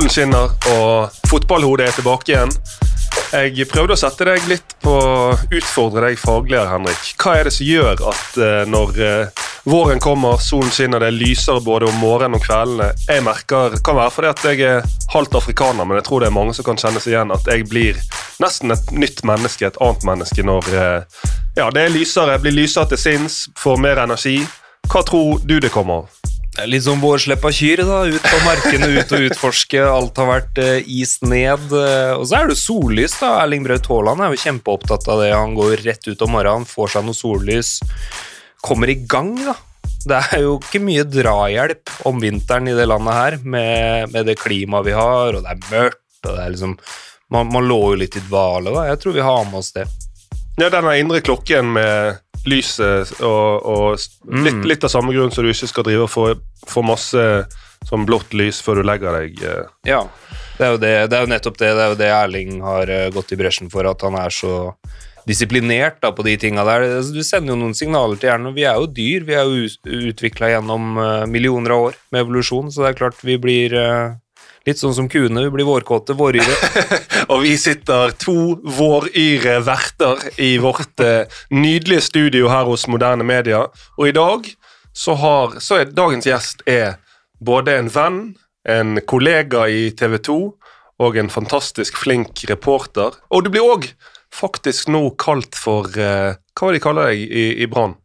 Solen skinner, og fotballhodet tilbake igjen. Jeg prøvde å sette deg litt på utfordre deg fagligere, Henrik. Hva det som gjør at når våren kommer, solen skinner, det lyser både om morgenen og kveldene? Jeg merker, kan være fordi at jeg halvt afrikaner, men jeg tror det mange som kan kjenne seg igjen, at jeg blir nesten et nytt menneske, et annet menneske når det lysere, blir lysere til sinns, får mer energi. Hva tror du det kommer av? Litt som vårsleppa kyr da, ut på markene, ut og utforske, alt har vært is ned, og så det sollys da, Erling Braut Haaland jo kjempeopptatt av det, han går rett ut om morgenen, får seg noe sollys, kommer i gang da, det jo ikke mye drahjelp om vinteren i det landet her, med det klimaet vi har, og det mørkt, og det liksom, man lå jo litt i dvale da, jeg tror vi har med oss det. Ja, denne indre klokken med lyset og litt av samme grunn så du ikke skal drive og få masse som blått lys før du legger deg. Ja, det jo nettopp det, det jo det Erling har gått i bresjen for, at han så disiplinert da, på de tingene der. Du sender jo noen signaler til hjernen, og vi jo dyr, vi jo utviklet gjennom millioner av år med evolusjon, så det klart vi blir... Litt sånn som kuene, vi blir vårkåte, våryre. Og vi sitter 2 våryre verter i vårt nydelige studio her hos Moderne Media. Og i dag så dagens gjest både en venn, en kollega i TV 2 og en fantastisk flink reporter. Og du blir også faktisk nå kalt for, hva de kaller deg i Brann?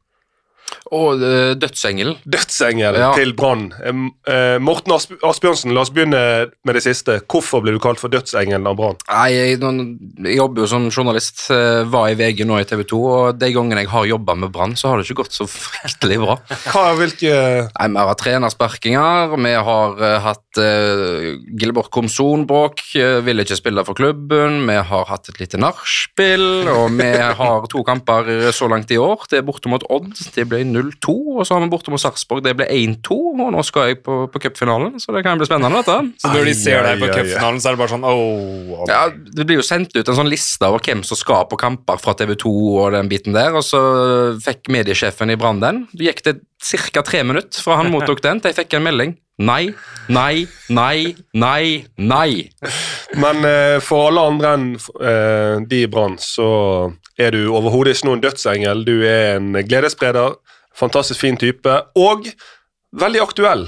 Og dødsengel. Dødsengel til Brann. Morten Asbjørnsen, la oss begynne med det siste. Hvorfor ble du kalt for dødsengelen av Brann? Jeg jobber jo som journalist, var i VG nå i TV 2, og de gangene jeg har jobbet med Brann, så har det ikke gått så fryktelig bra. Hvilke... Vi har hatt trenersparkinger, vi har hatt Gilbert Komson-bråk, ville ikke spille for klubben, vi har hatt et lite narspill, og vi har 2 kamper så langt i år. Det borte mot Odd, det ble 0-2, og så har vi borte mot Sarpsborg, det ble 1-2, og nå skal jeg på cupfinalen, så det kan bli spennende dette. Så når de ser deg på cupfinalen, så det bare sånn, Ja, det blir jo sendt ut en sånn liste over hvem som skal på kamper fra TV 2 og den biten der, og så fikk mediesjefen i Brann den. Det gikk det cirka 3 minutter fra han mottok den, til jeg fikk en melding. Nei, nei, nei, nei, nei. Men for alle andre enn de i Brann, så du overhodet ikke noen dødsengel. Du en gledesspreder, fantastisk fin type, og veldig aktuell.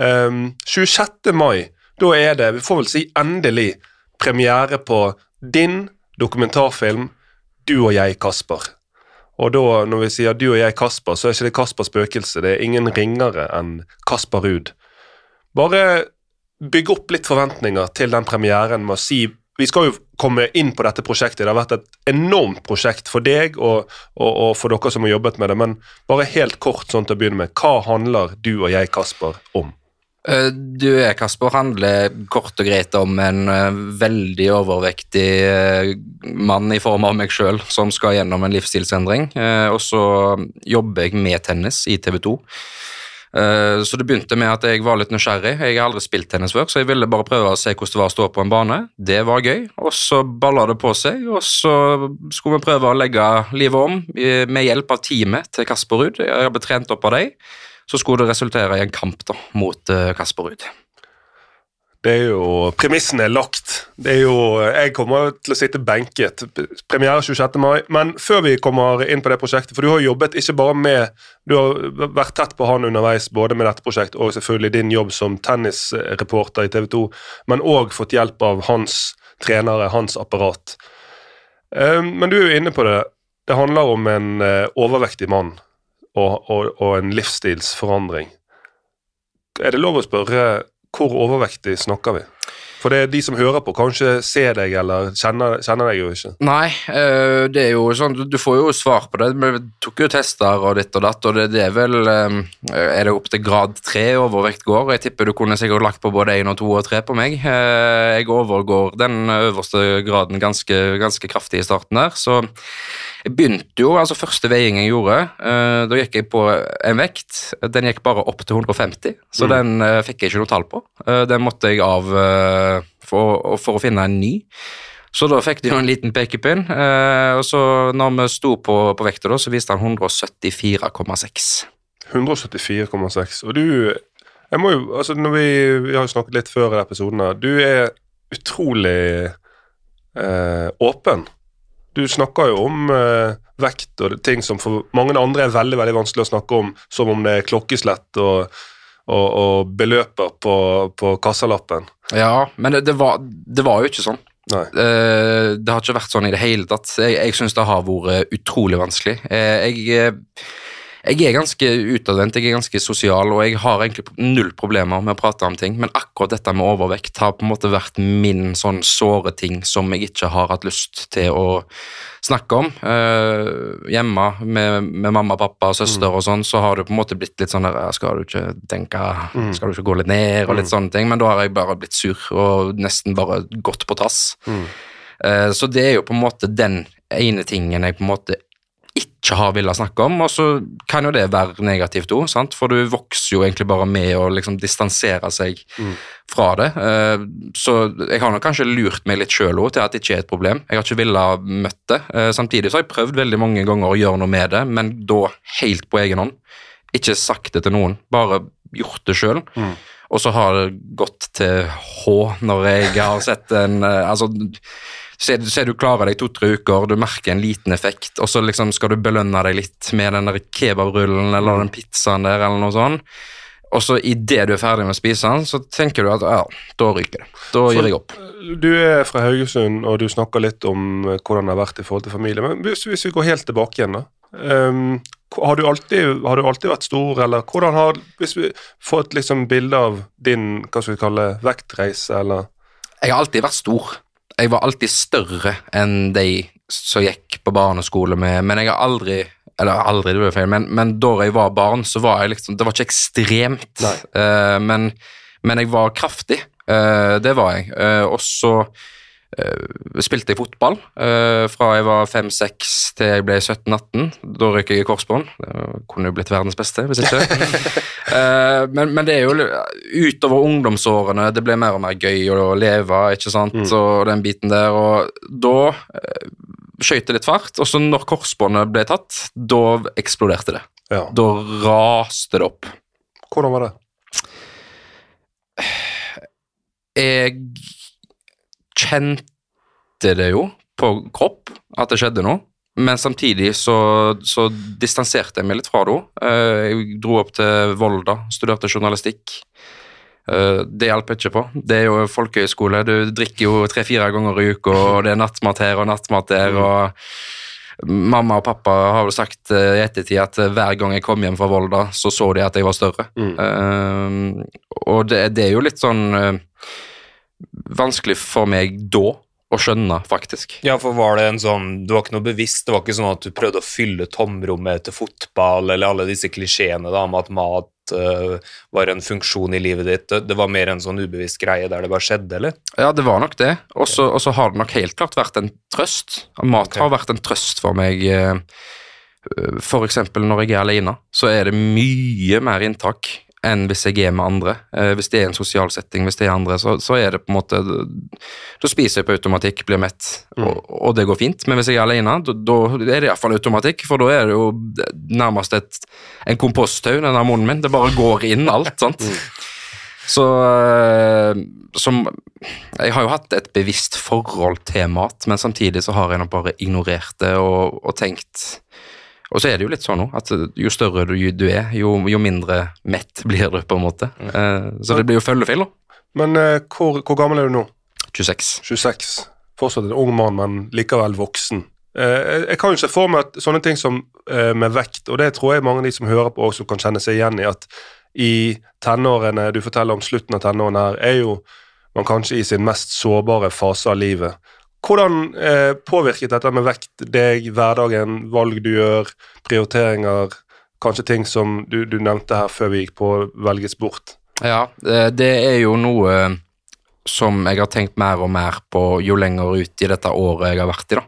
26. mai, da det, vi får vel si endelig, premiere på din dokumentarfilm Du og jeg, Kasper. Og da, når vi sier Du og jeg, Kasper, så ikke det Kaspers spøkelse, det ingen ringere enn Kasper Ruud. Bare bygge opp litt forventninger til den premieren med å si, vi skal jo komme inn på dette prosjektet, det har vært et enormt prosjekt for deg og for dere som har jobbet med det, men bare helt kort sånn til å begynne med, hva handler Du og jeg, Kasper, om? Du og jeg, Kasper, handler kort og greit om en veldig overvektig mann i form av meg selv, som skal gjennom en livsstilsendring, og så jobber jeg med tennis i TV 2. Så det begynte med at jeg var litt nysgjerrig. Jeg har aldri spilt tennis før, så jeg ville bare prøve å se hvordan det var å stå på en bane. Det var gøy, og så ballet det på seg, og så skulle vi prøve å legge livet om med hjelp av teamet til Kasper Ruud. Jeg har blitt trent opp av deg, så skulle det resultere i en kamp da, mot Kasper Ruud. Det jo, premissen lagt. Det jo, jeg kommer til å sitte benket. Premiere 26. mai. Men før vi kommer inn på det prosjektet, for du har jobbet ikke bare med, du har vært tett på han underveis, både med dette prosjektet og selvfølgelig din jobb som tennisreporter i TV 2, men også fått hjelp av hans trenere, hans apparat. Men du jo inne på det. Det handler om en overvektig mann og en livsstilsforandring. Det lov å spørre hvor overvektig snakker vi? For det de som hører på, kanskje ser deg eller kjenner deg jo ikke. Nei, det jo sånn, du får jo svar på det. Vi tok jo tester og ditt og datt, og det vel, det opp til grad 3 overvekt går. Jeg tipper du kunne sikkert lagt på både 1, 2 og 3 på meg. Jeg overgår den øverste graden ganske kraftig i starten der, så jeg begynte jo, altså første veiing jeg gjorde, da gikk jeg på en vekt, den gikk bare opp til 150, så den fikk jeg ikke noe tall på. Den måtte jeg av for å finne en ny. Så da fikk de jo en liten pekepinn, og så når vi sto på vekta da, så viste han 174,6. 174,6, og du, Jeg må jo, altså vi har jo snakket litt før i episoden her, du utrolig åpen. Du snakker jo om vekt og ting som for mange andre veldig, veldig vanskelig å snakke om, som om det klokkeslett og beløper på kassalappen. Ja, men det var jo ikke sånn. Nei. Det har ikke vært sånn i det hele tatt. Jeg synes det har vært utrolig vanskelig. Jeg ganske utadvendt, jeg ganske sosial, og jeg har egentlig null problemer med å prate om ting, men akkurat dette med overvekt har på en måte vært min sånn såre ting som jeg ikke har hatt lyst til å snakke om. Hjemme med mamma, pappa og søster og sånn, så har det på en måte blitt litt sånn der, skal du ikke gå litt ned og litt sånne ting, men da har jeg bare blitt sur og nesten bare gått på tass. Så det jo på en måte den ene tingen jeg på en måte ikke har villet snakke om, og så kan jo det være negativt også, sant? For du vokser jo egentlig bare med å liksom distansere seg fra det. Så jeg har nok kanskje lurt meg litt selv også til at det ikke et problem. Jeg har ikke villet møtt det. Samtidig så har jeg prøvd veldig mange ganger å gjøre noe med det, men da helt på egen hånd. Ikke sagt det til noen, bare gjort det selv. Og så har det gått til H når jeg har sett ser du klarer deg 2-3 uker, du merker en liten effekt, og så liksom skal du belønne deg litt med den der kebabrullen eller den pizzaen der eller noe sånt, og så i det du ferdig med å spise den, så tenker du at ja, da ryker det. Da gir jeg opp. Du fra Haugesund, og du snakker litt om hvordan det har vært i forhold til familie, men hvis vi går helt tilbake igjen da, har du alltid vært stor, eller hvis vi får et liksom bilde av din, hva skal vi kalle, vektreise, eller? Jeg har alltid vært stor. Jeg var alltid større enn de som gikk på barneskole med, men jeg har aldri, det var feil, men da jeg var barn, så var jeg liksom, det var ikke ekstremt, men jeg var kraftig, det var jeg, og så spilte jeg fotball fra jeg var 5-6 til jeg ble 17-18. Da røk jeg i korsbånd. Det kunne jo blitt verdens beste, hvis ikke. Men det jo utover ungdomsårene, det ble mer og mer gøy å leve, ikke sant? Og den biten der, og da skjøt det litt fart, og så når korsbåndet ble tatt, da eksploderte det. Ja. Da raste det opp. Hvordan var det? Jeg kjente det jo på kropp at det skjedde noe, men samtidig så distanserte jeg meg litt fra det. Jeg dro opp til Volda, studerte journalistikk. Det hjelper ikke på. Det jo folkehøyskole, du drikker jo 3-4 ganger i uka, og det nattmat her og nattmat der, og mamma og pappa har jo sagt i ettertid at hver gang jeg kom hjem fra Volda, så de at jeg var større. Og det jo litt sånn vanskelig for meg da å skjønne, faktisk. Ja, for var det det var ikke noe bevisst, det var ikke sånn at du prøvde å fylle tomrommet til fotball, eller alle disse klisjeene da, om at mat var en funksjon i livet ditt, det var mer en sånn ubevisst greie der det bare skjedde, eller? Ja, det var nok det, og så har det nok helt klart vært en trøst. Mat har vært en trøst for meg, for eksempel når jeg alene, så det mye mer inntak enn hvis jeg med andre. Hvis det en sosial setting, hvis det andre, så det på en måte, da spiser jeg på automatikk, blir mett, og det går fint. Men hvis jeg alene, da det i hvert fall automatikk, for da det jo nærmest en komposthaug, den der munnen min. Det bare går inn alt, sant? Så jeg har jo hatt et bevisst forhold til mat, men samtidig så har jeg nok bare ignorert det og tenkt. Og så det jo litt sånn nå, at jo større du jo mindre mett blir du på en måte. Så det blir jo følgefeil da. Men hvor gammel du nå? 26. 26. Fortsatt en ung mann, men likevel voksen. Jeg kan jo se for meg at sånne ting som med vekt, og det tror jeg mange av de som hører på også kan kjenne seg igjen i, at i tenårene, du forteller om slutten av tenårene her, jo man kanskje i sin mest sårbare fase av livet. Hvordan påvirket dette med vekt deg, hverdagen, valg du gjør, prioriteringer, kanskje ting som du nevnte her før vi gikk på velges bort? Ja, det jo noe som jeg har tenkt mer og mer på jo lenger ut i dette året jeg har vært i da.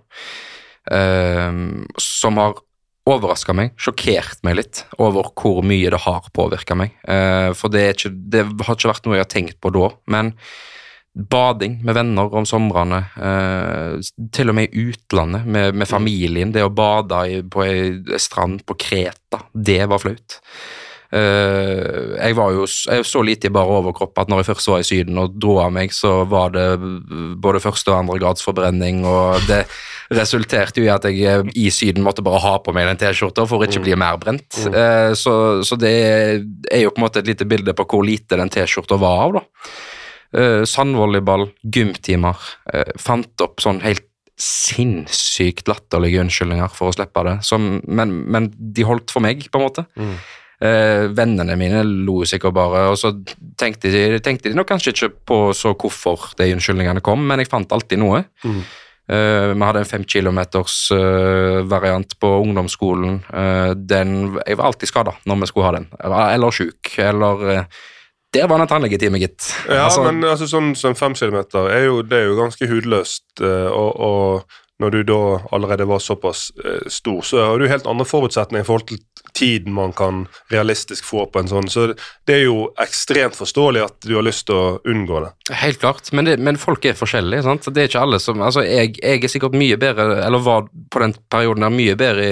Som har overrasket meg, sjokkert meg litt over hvor mye det har påvirket meg. For det har ikke vært noe jeg har tenkt på da, men bading med venner om somrene, til og med i utlandet med familien, det å bade på en strand på Kreta, det var flaut. Jeg så lite i bare overkropp at når jeg først var i Syden og dro av meg, så var det både første og andre grads forbrenning, og det resulterte jo i at jeg i Syden måtte bare ha på meg den t-skjorta for å ikke bli mer brent. Så det er jo på en måte et lite bilde på hvor lite den t-skjorta var av, da. Sandvolleyball, gymtimer, fant opp sånn helt sinnssykt latterlige unnskyldninger for å slippe det, men de holdt for meg, på en måte. Vennene mine lo sikkert bare, og så tenkte de nok kanskje ikke på så hvorfor de unnskyldningene kom, men jeg fant alltid noe. Vi hadde en 5 kilometers variant på ungdomsskolen. Jeg var alltid skadet når vi skulle ha den, eller syk, eller der var den tannlegetime, gitt. Ja, men altså, sånn 5 kilometer det er jo ganske hudløst, og når du da allerede var såpass stor, så har du helt andre forutsetninger i forhold til tiden man kan realistisk få på en sånn, så det er jo ekstremt forståelig at du har lyst til å unngå det. Helt klart, men folk er forskjellige, sant? Det er ikke alle som, altså jeg er sikkert mye bedre, eller var på den perioden der mye bedre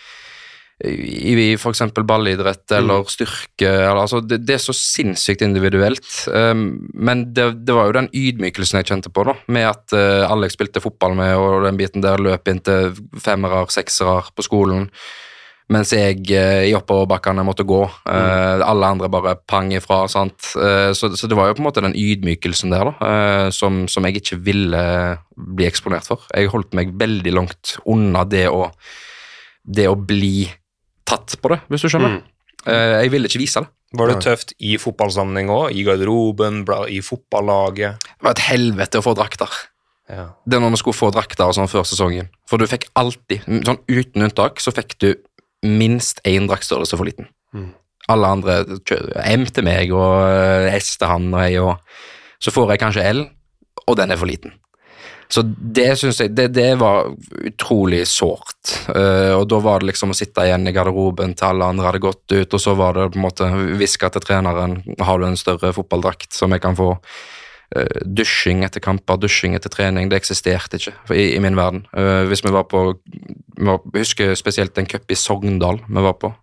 i for eksempel ballidrett eller styrke, eller, altså det er så sinnssykt individuelt, men det var jo den ydmykelsen jeg kjente på da, med at alle jeg spilte fotball med, og den biten der løp inn til 5-ere, 6-ere på skolen, mens jeg i oppoverbakkene måtte gå, alle andre bare pang ifra, sant? Så det var jo på en måte den ydmykelsen der da, som jeg ikke ville bli eksponert for. Jeg holdt meg veldig langt unna det å bli tatt på det, hvis du skjønner. Jeg ville ikke vise det. Var det tøft i fotballsammenheng også? I garderoben, i fotballaget? Det var et helvete å få drakter. Ja. Det når vi skulle få drakter og sånn før sesongen. For du fikk alltid, sånn uten unntak, så fikk du minst 1 draktstørrelse for liten. Alle andre, M til meg, og S til han, og så får jeg kanskje L, og den er for liten. Så det synes jeg, det var utrolig sårt, og da var det liksom å sitte igjen i garderoben til alle andre hadde gått ut, og så var det på en måte hviske til treneren, har du en større fotballdrakt som jeg kan få? Dusjing etter kamper, dusjing etter trening, det eksisterte ikke i min verden. Hvis vi var på, jeg husker spesielt en cup i Sogndal vi var på,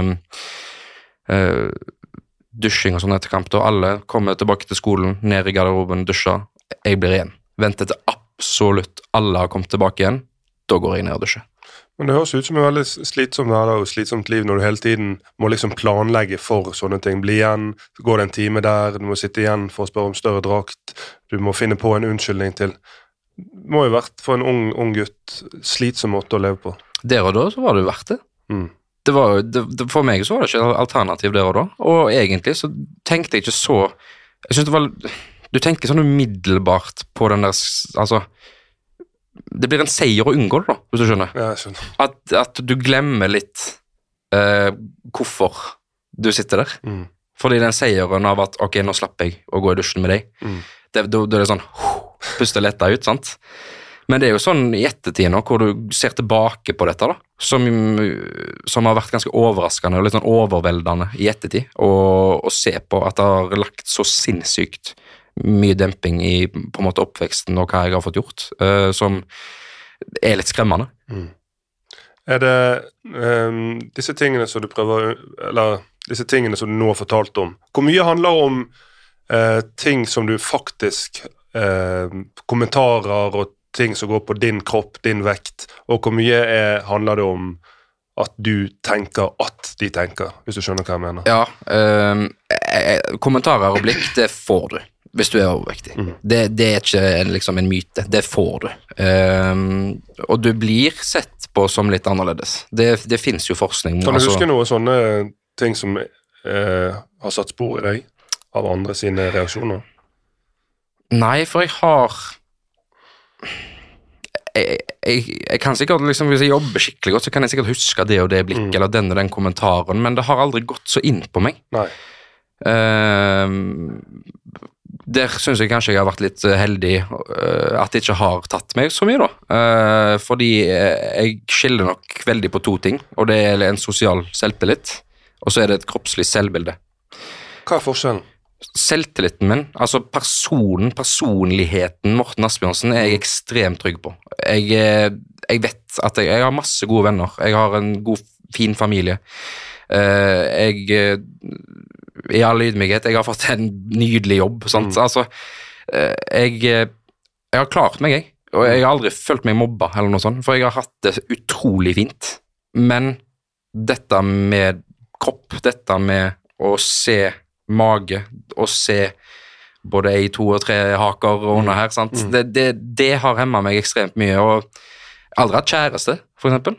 dusjing og sånn etter kamp, da alle kommer tilbake til skolen, ned i garderoben, dusja, jeg blir igjen, venter til absolutt alle har kommet tilbake igjen, da går jeg ned og dusjer. Men det høres ut som en veldig slitsom hverdag og slitsomt liv når du hele tiden må liksom planlegge for sånne ting. Bli igjen, gå det en time der, du må sitte igjen for å spørre om større drakt, du må finne på en unnskyldning til. Det må jo vært for en ung gutt slitsom måte å leve på. Der og da så var det verdt det. For meg så var det ikke alternativ der og da, og egentlig så tenkte jeg ikke så, jeg synes det var, du tenker sånn umiddelbart på den der, altså, det blir en seier å unngå det da, hvis du skjønner. Ja, jeg skjønner. At du glemmer litt hvorfor du sitter der. Fordi den seieren av at, ok, nå slapper jeg å gå i dusjen med deg, da er det sånn, puste letta ut, sant? Men det er jo sånn i ettertid nå, hvor du ser tilbake på dette da, som har vært ganske overraskende og litt sånn overveldende i ettertid, og se på at det har lagt så sinnssykt mye demping i på en måte oppveksten og hva jeg har fått gjort, som er litt skremmende. Er det disse tingene som du prøver, eller disse tingene som du nå har fortalt om, hvor mye handler om ting som du faktisk, kommentarer og ting som går på din kropp, din vekt, og hvor mye handler det om at du tenker at de tenker, hvis du skjønner hva jeg mener? Ja, kommentarer og blikk, det får du hvis du er overvektig. Det er ikke liksom en myte, det får du. Og du blir sett på som litt annerledes. Det finnes jo forskning. Kan du huske noen sånne ting som har satt spor i deg av andre sine reaksjoner? Nei, for jeg har jeg kan sikkert, liksom, hvis jeg jobber skikkelig godt, så kan jeg sikkert huske det og det blikket, eller den og den kommentaren, men det har aldri gått så inn på meg. Nei. Der synes jeg kanskje jeg har vært litt heldig at det ikke har tatt meg så mye da, fordi jeg skiller nok veldig på 2 ting, og det er en sosial selvtillit, og så er det et kroppslig selvbilde. Hva er forskjellen? Selvtilliten min, altså personligheten Morten Asbjørnsen er jeg ekstremt trygg på. Jeg vet at jeg har masse gode venner, jeg har en god, fin familie, I all ydmykhet, jeg har fått en nydelig jobb, sant? Altså, jeg har klart meg, jeg. Og jeg har aldri følt meg mobba eller noe sånt, for jeg har hatt det utrolig fint. Men dette med kropp, dette med å se mage, å se både 1, 2 og 3 haker under her, sant? Det har hemmet meg ekstremt mye, og jeg har aldri hatt kjæreste, for eksempel.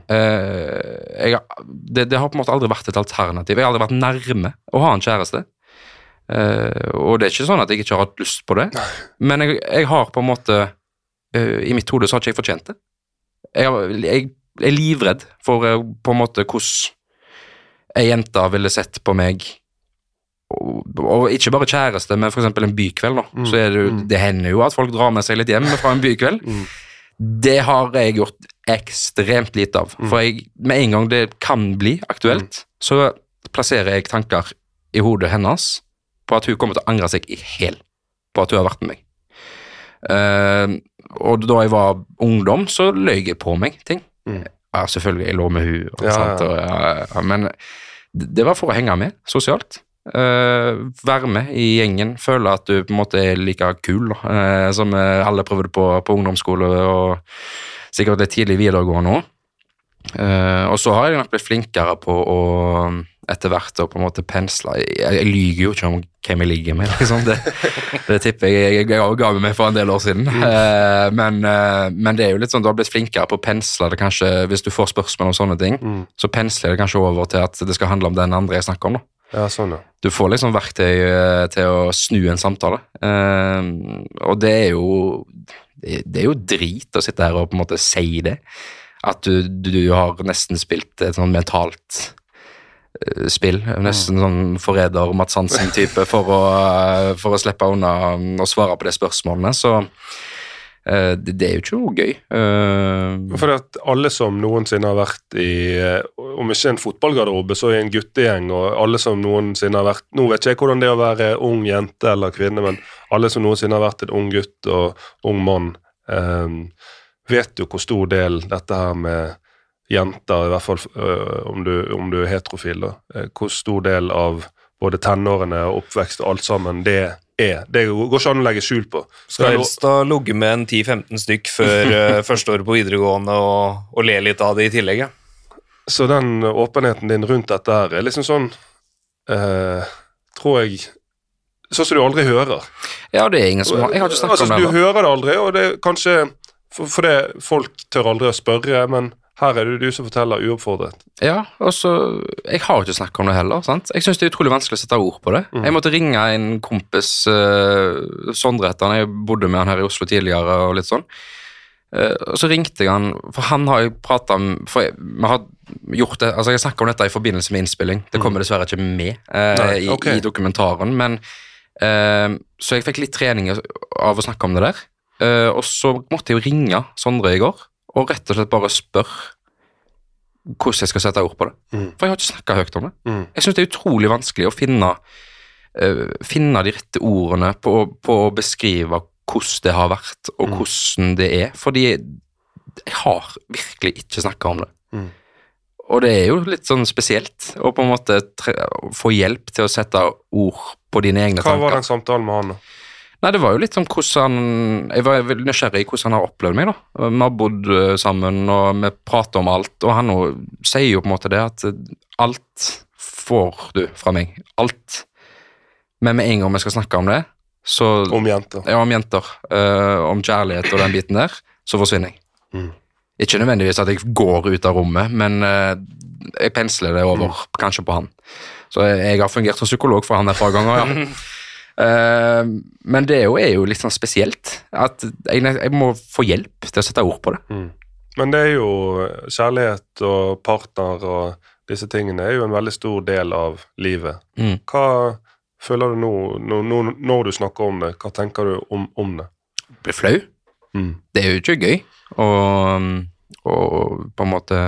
Det har på en måte aldri vært et alternativ. Jeg har aldri vært nærme å ha en kjæreste. Og det er ikke sånn at jeg ikke har hatt lyst på det, men jeg har på en måte i mitt hode så har ikke jeg fortjent det. Jeg er livredd for på en måte hvordan en jente ville sett på meg, og ikke bare kjæreste, men for eksempel en bykveld da. Så det hender jo at folk drar med seg litt hjem fra en bykveld. Det har jeg gjort ekstremt lite av, for med en gang det kan bli aktuelt, så plasserer jeg tanker i hodet hennes på at hun kommer til å angre seg i hel på at hun har vært med meg. Og da jeg var ungdom, så løy jeg på meg ting. Ja, selvfølgelig, jeg lå med hun, men det var for å henge med sosialt. Være med i gjengen, føle at du på en måte er like kul som alle prøvde på ungdomsskole og sikkert det tidlig videregående også. Og så har jeg nok blitt flinkere på å etter hvert å på en måte pensle. Jeg lyger jo ikke om hvem jeg ligger med, liksom. Det tipper jeg ga meg for en del år siden. Men det er jo litt sånn, du har blitt flinkere på å pensle det kanskje, hvis du får spørsmål om sånne ting, så pensler det kanskje over til at det skal handle om den andre jeg snakker om da. Ja, sånn ja. Du får liksom verktøy til å snu en samtale, og det er jo drit å sitte her og på en måte si det, at du har nesten spilt et sånn mentalt spill, nesten sånn forræder Mats Hansen-type for å slippe unna og svare på de spørsmålene, så det er jo ikke noe gøy. For at alle som noensinne har vært i, om ikke en fotballgarderobe, så i en guttegjeng, og alle som noensinne har vært, nå vet ikke jeg hvordan det er å være ung jente eller kvinne, men alle som noensinne har vært en ung gutt og ung mann, vet jo hvor stor del dette her med jenter, i hvert fall om du er heterofil, da, hvor stor del av både tenårene og oppvekst og alt sammen det går ikke an å legge skjul på. Skal helst da logge med en 10-15 stykk før første året på videregående og le litt av det i tillegg, ja. Så den åpenheten din rundt dette her er liksom sånn, tror jeg, sånn som du aldri hører. Ja, det er ingen som jeg har ikke snakket om det. Du hører det aldri, og det er kanskje, for det folk tør aldri å spørre, men her er det du som forteller uoppfordret. Ja, og så, jeg har ikke snakket om det heller, sant? Jeg synes det er utrolig vanskelig å sette ord på det. Jeg måtte ringe en kompis, Sondre heter han, jeg bodde med han her i Oslo tidligere og litt sånn. Og så ringte jeg han, for han har jo pratet om, for vi har gjort det, altså jeg snakket om dette i forbindelse med innspilling, det kommer dessverre ikke med i dokumentaren, men så jeg fikk litt trening av å snakke om det der, og så måtte jeg jo ringe Sondre i går, og rett og slett bare spør hvordan jeg skal sette ord på det. For jeg har ikke snakket høyt om det. Jeg synes det er utrolig vanskelig å finne de rette ordene på å beskrive hvordan det har vært, og hvordan det er, fordi jeg har virkelig ikke snakket om det. Og det er jo litt sånn spesielt å på en måte få hjelp til å sette ord på dine egne tanker. Hva var den samtalen med han da? Nei, det var jo litt sånn hvordan jeg var veldig nysgjerrig i hvordan han har opplevd meg da. Vi har bodd sammen, og vi prater om alt, og han sier jo på en måte det at alt får du fra meg, alt. Men med en gang vi skal snakke om det, så... Om jenter. Ja, om jenter, om kjærlighet og den biten der, så forsvinner jeg. Ikke nødvendigvis at jeg går ut av rommet, men jeg pensler det over, kanskje på han. Så jeg har fungert som psykolog for han et par ganger, ja. Men det er jo litt sånn spesielt at jeg må få hjelp til å sette ord på det. Men det er jo kjærlighet og partner og disse tingene er jo en veldig stor del av livet. Hva føler du nå når du snakker om det? Hva tenker du om det? Jeg blir flau. Det er jo ikke gøy og på en måte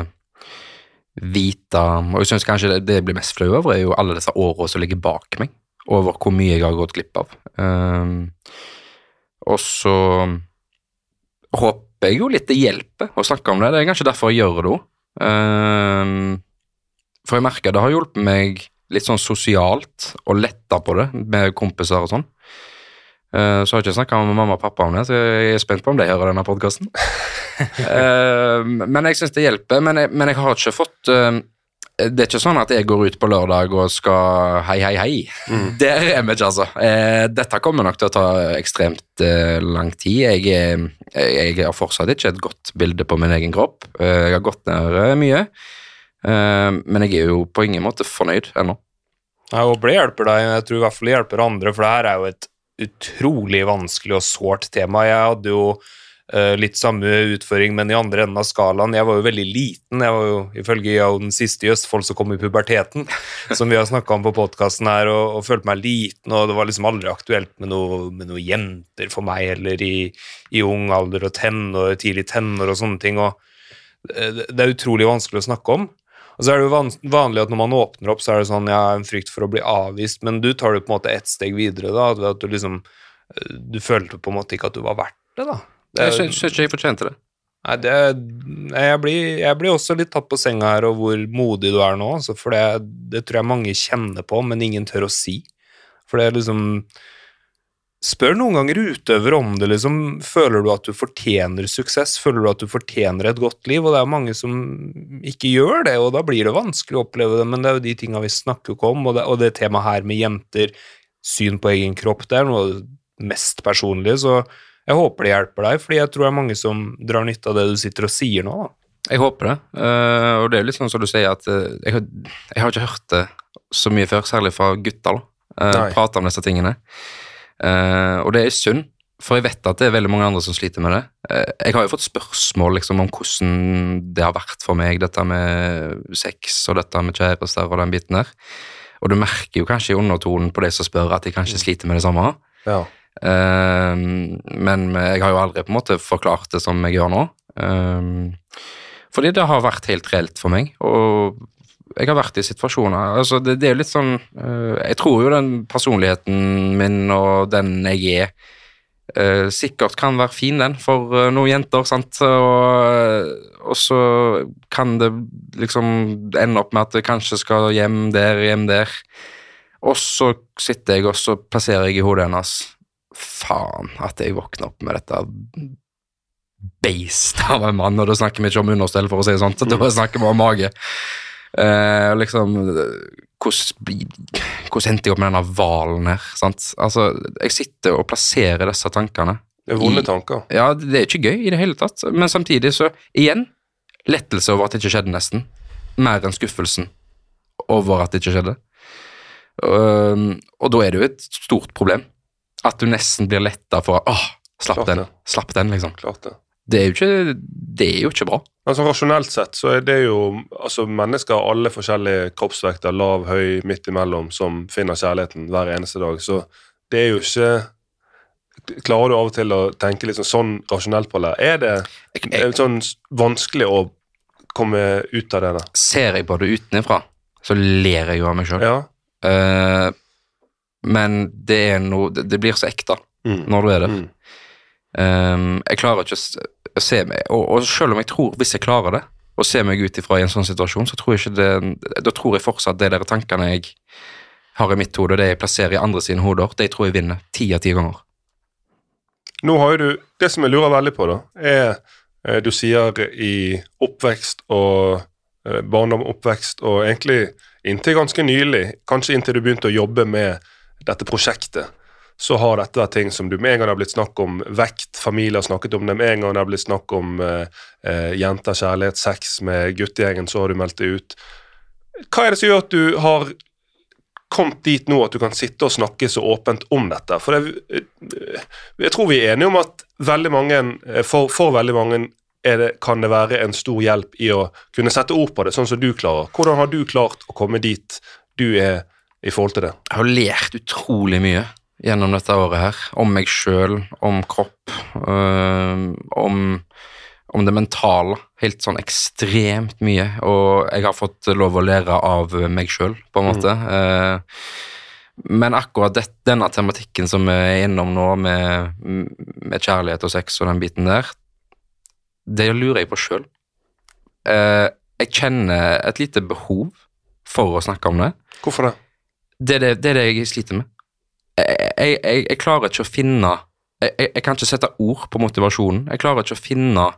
vite, og jeg synes kanskje det blir mest flau over er jo alle disse årene som ligger bak meg, over hvor mye jeg har gått glipp av. Og så håper jeg jo litt det hjelper å snakke om det. Det er kanskje derfor jeg gjør det også. For jeg merker det har hjulpet meg litt sånn sosialt og letta på det med kompiser og sånn. Så har jeg ikke snakket med mamma og pappa om det, så jeg er spent på om de hører denne podcasten. Men jeg synes det hjelper, men jeg har ikke fått... Det er ikke sånn at jeg går ut på lørdag og skal hei. Der er vi ikke, altså. Dette kommer nok til å ta ekstremt lang tid. Jeg har fortsatt ikke et godt bilde på min egen kropp. Jeg har gått ned mye, men jeg er jo på ingen måte fornøyd ennå. Jeg håper det hjelper deg, jeg tror i hvert fall det hjelper andre, for det her er jo et utrolig vanskelig og sårt tema. Jeg hadde jo litt samme utføring, men i andre enden av skalaen. Jeg var jo veldig liten, jeg var jo ifølge den siste i Østfold som kom i puberteten, som vi har snakket om på podcasten her, og følte meg liten, og det var liksom aldri aktuelt med noe jenter for meg, eller i ung alder og tidlig tenår og sånne ting, og det er utrolig vanskelig å snakke om. Og så er det jo vanlig at når man åpner opp, så er det sånn, en frykt for å bli avvist, men du tar det på en måte et steg videre da, at du følte på en måte ikke at du var verdt det da. Jeg synes ikke jeg fortjente det. Nei, jeg blir også litt tatt på senga her, og hvor modig du er nå, altså, for det tror jeg mange kjenner på, men ingen tør å si. For det er liksom, spør noen ganger utøver om det, liksom, føler du at du fortjener suksess, føler du at du fortjener et godt liv, og det er mange som ikke gjør det, og da blir det vanskelig å oppleve det, men det er jo de tingene vi snakker om, og det temaet her med jenter, syn på egen kropp, det er noe av det mest personlige, så jeg håper det hjelper deg, fordi jeg tror det er mange som drar nytte av det du sitter og sier nå. Da. Jeg håper det, og det er litt sånn som du sier at jeg har ikke hørt det så mye før, særlig fra gutter, prate om disse tingene. Og det er synd, for jeg vet at det er veldig mange andre som sliter med det. Jeg har jo fått spørsmål liksom, om hvordan det har vært for meg, dette med sex og dette med kjærester og den biten der. Og du merker jo kanskje i undertonen på de som spør at de kanskje sliter med det samme. Ja. Men jeg har jo aldri på en måte forklart det som jeg gjør nå, fordi det har vært helt reelt for meg, og jeg har vært i situasjoner, altså det er jo litt sånn, jeg tror jo den personligheten min og den jeg sikkert kan være fin den for noen jenter, sant? Og så kan det liksom ende opp med at det kanskje skal hjem der, og så sitter jeg og så plasserer jeg i hodet hennes faen at jeg våkner opp med dette beist av en mann, og da snakker vi ikke om understell for å si det sånn, da snakker vi om mage. Liksom, hvordan endte jeg opp med denne valen her, sant? Altså, jeg sitter og plasserer disse tankene. Det er vonde tanker. Ja, det er ikke gøy i det hele tatt, men samtidig så, igjen, lettelse over at det ikke skjedde nesten, mer enn skuffelsen over at det ikke skjedde. Og da er det jo et stort problem. At du nesten blir lettet for slapp den liksom. Klart det. Det er jo ikke bra. Altså rasjonelt sett så er det jo, altså mennesker har alle forskjellige kroppsvekter, lav, høy, midt imellom, som finner kjærligheten hver eneste dag, så det er jo ikke, klarer du av og til å tenke litt sånn rasjonelt på det? Er det sånn vanskelig å komme ut av det da? Ser jeg på det utenifra, så ler jeg jo av meg selv. Ja. Men det er noe, det blir så ekte når du er der. Jeg klarer ikke å se meg, og selv om jeg tror, hvis jeg klarer det, å se meg ut ifra i en sånn situasjon, så tror jeg ikke det, da tror jeg fortsatt det der tankene jeg har i mitt hode, det jeg plasserer i andre sine hoder, det jeg tror jeg vinner 10 av 10 ganger. Nå har jo du, det som jeg lurer veldig på da, du sier i oppvekst og barndom, oppvekst, og egentlig inntil ganske nylig, kanskje inntil du begynte å jobbe med dette prosjektet, så har dette vært ting som du med en gang har blitt snakk om vekt, familie har snakket om det, med en gang har blitt snakk om jenter, kjærlighet, sex med guttegjengen, så har du meldt det ut. Hva er det som gjør at du har kommet dit nå, at du kan sitte og snakke så åpent om dette? For jeg tror vi er enige om at veldig mange, for veldig mange kan det være en stor hjelp i å kunne sette ord på det, sånn som du klarer. Hvordan har du klart å komme dit du er i forhold til det? Jeg har lært utrolig mye gjennom dette året her, om meg selv, om kropp, om det mentale, helt sånn ekstremt mye, og jeg har fått lov å lære av meg selv, på en måte. Men akkurat denne tematikken som vi er innom nå, med kjærlighet og sex og den biten der, det lurer jeg på selv. Jeg kjenner et lite behov for å snakke om det. Hvorfor det? Det er det jeg sliter med. Jeg klarer ikke å finne jeg kan ikke sette ord på motivasjonen. Jeg klarer ikke å finne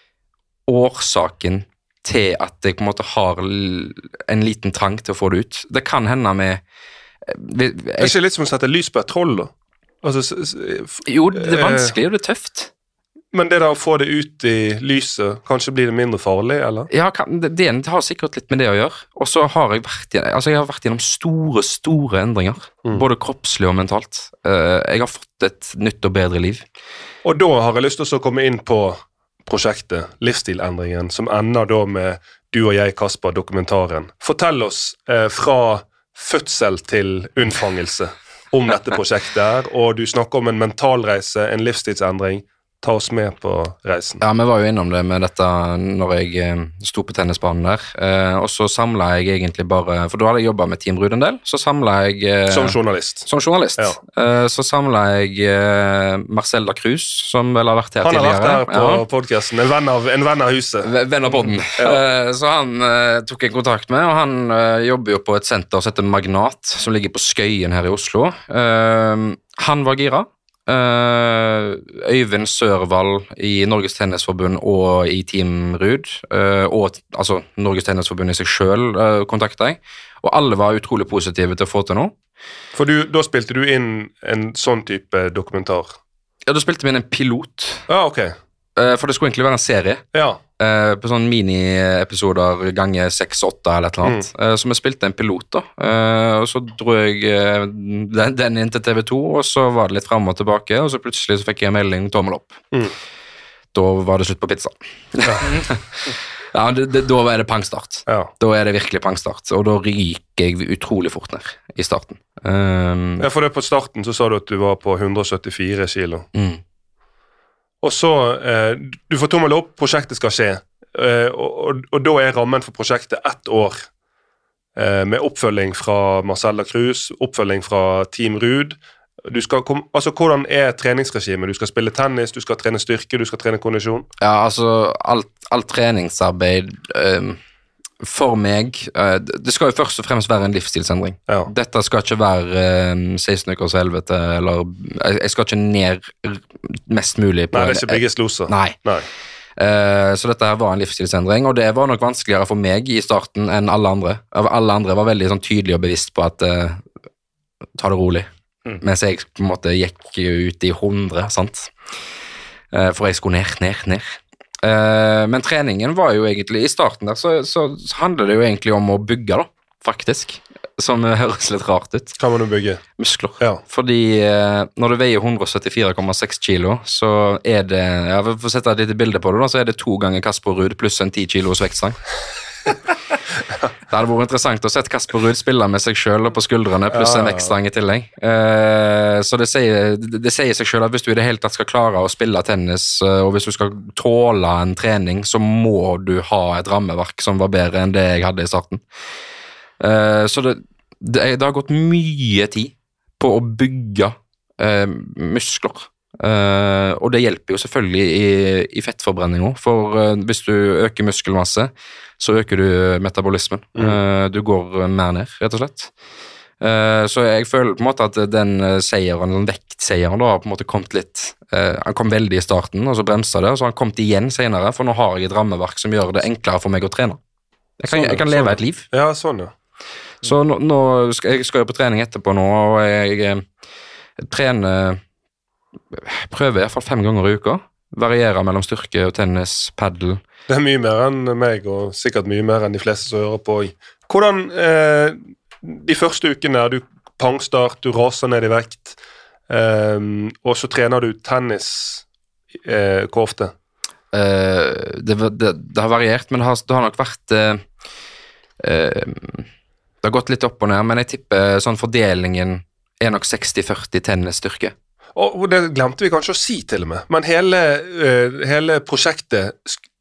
årsaken til at jeg på en måte har en liten trang til å få det ut. Det kan hende med Det er ikke litt som å sette lys på et troll, da? Altså, jo, det er vanskelig, og det er tøft. Men det da å få det ut i lyset, kanskje blir det mindre farlig, eller? Ja, det har sikkert litt med det å gjøre. Og så har jeg vært gjennom store endringer, både kroppslig og mentalt. Jeg har fått et nytt og bedre liv. Og da har jeg lyst til å komme inn på prosjektet, livsstilendringen, som ender da med du og jeg, Kasper, dokumentaren. Fortell oss fra fødsel til unnfangelse om dette prosjektet her, og du snakker om en mentalreise, en livsstilsendring. Ta oss med på reisen. Ja, vi var jo innom det med dette når jeg sto på tennisbanen der, og så samlet jeg egentlig bare, for da hadde jeg jobbet med Team Ruud en del, så samlet jeg... Som journalist. Ja. Så samlet jeg Marcel da Cruz, som vel har vært her tidligere. Han har vært her på podcasten, en venn av huset. Venn av podden. Så han tok jeg kontakt med, og han jobber jo på et senter som heter Magnat, som ligger på Skøyen her i Oslo. Han var gira. Øyvind Sørvald i Norges Tennisforbund og i Team Ruud, og altså Norges Tennisforbund i seg selv kontaktet jeg, og alle var utrolig positive til å få til noe. For da spilte du inn en sånn type dokumentar? Ja, da spilte vi inn en pilot. Ja, ok. For det skulle egentlig være en serie. Ja. På sånne mini-episoder gange 6-8 eller et eller annet. Så vi spilte en pilot da, og så dro jeg den inn til TV 2, og så var det litt frem og tilbake, og så plutselig så fikk jeg en melding, tommel opp. Da var det slutt på pizza. Ja, da er det pangstart. Ja. Da er det virkelig pangstart, og da ryker jeg utrolig fort ned i starten. Ja, for det på starten så sa du at du var på 174 kilo. Og så, du får tommel opp, prosjektet skal skje, og da er rammen for prosjektet 1 år, med oppfølging fra Marcel da Cruz, oppfølging fra Team Ruud. Altså, hvordan er treningsregimet? Du skal spille tennis, du skal trene styrke, du skal trene kondisjon? Ja, altså, alt treningsarbeid for meg, det skal jo først og fremst være en livsstilsendring. Ja. Dette skal ikke være 16 ukers helvete, eller jeg skal ikke ned mest mulig på... Nei, det er ikke biggest loser. Nei. Så dette her var en livsstilsendring, og det var nok vanskeligere for meg i starten enn alle andre. Alle andre var veldig sånn tydelig og bevisst på at ta det rolig, mens jeg på en måte gikk ut i 100, sant? For jeg skulle ned. Men treningen var jo egentlig i starten der, så handler det jo egentlig om å bygge da, faktisk, som høres litt rart ut. Hva må du bygge? Muskler. Ja. Fordi når du veier 174,6 kilo, så er det, for å sette et lite bilde på det da, så er det 2 ganger Kasper Ruud pluss en 10 kilos vektstang. Det hadde vært interessant å sette Kasper Ruud spille med seg selv og på skuldrene pluss en vektstang i tillegg. Så det sier seg selv at hvis du i det hele tatt skal klare å spille tennis, og hvis du skal tåle en trening, så må du ha et rammeverk som var bedre enn det jeg hadde i starten. Så det har gått mye tid på å bygge muskler. Og det hjelper jo selvfølgelig i fettforbrenning også, for hvis du øker muskelmasse, så øker du metabolismen. Du går mer ned, rett og slett. Så jeg føler på en måte at den seieren, den vektseieren da, har på en måte kommet litt, han kom veldig i starten, og så bremset det, og så har han kommet igjen senere, for nå har jeg et rammeverk som gjør det enklere for meg å trene. Jeg kan leve et liv. Ja, sånn ja. Så nå skal jeg på trening etterpå nå, og jeg trener, prøver i hvert fall 5 ganger i uka, varierer mellom styrke og tennis, paddle. Det er mye mer enn meg, og sikkert mye mer enn de fleste som hører på. Hvordan, de første ukene er du pangstart, du raser ned i vekt, og så trener du tennis, hvor ofte? Det har variert, men det har nok vært, det har gått litt opp og ned, men jeg tipper sånn fordelingen er nok 60-40 tennisstyrke. Og det glemte vi kanskje å si til og med, men hele prosjektet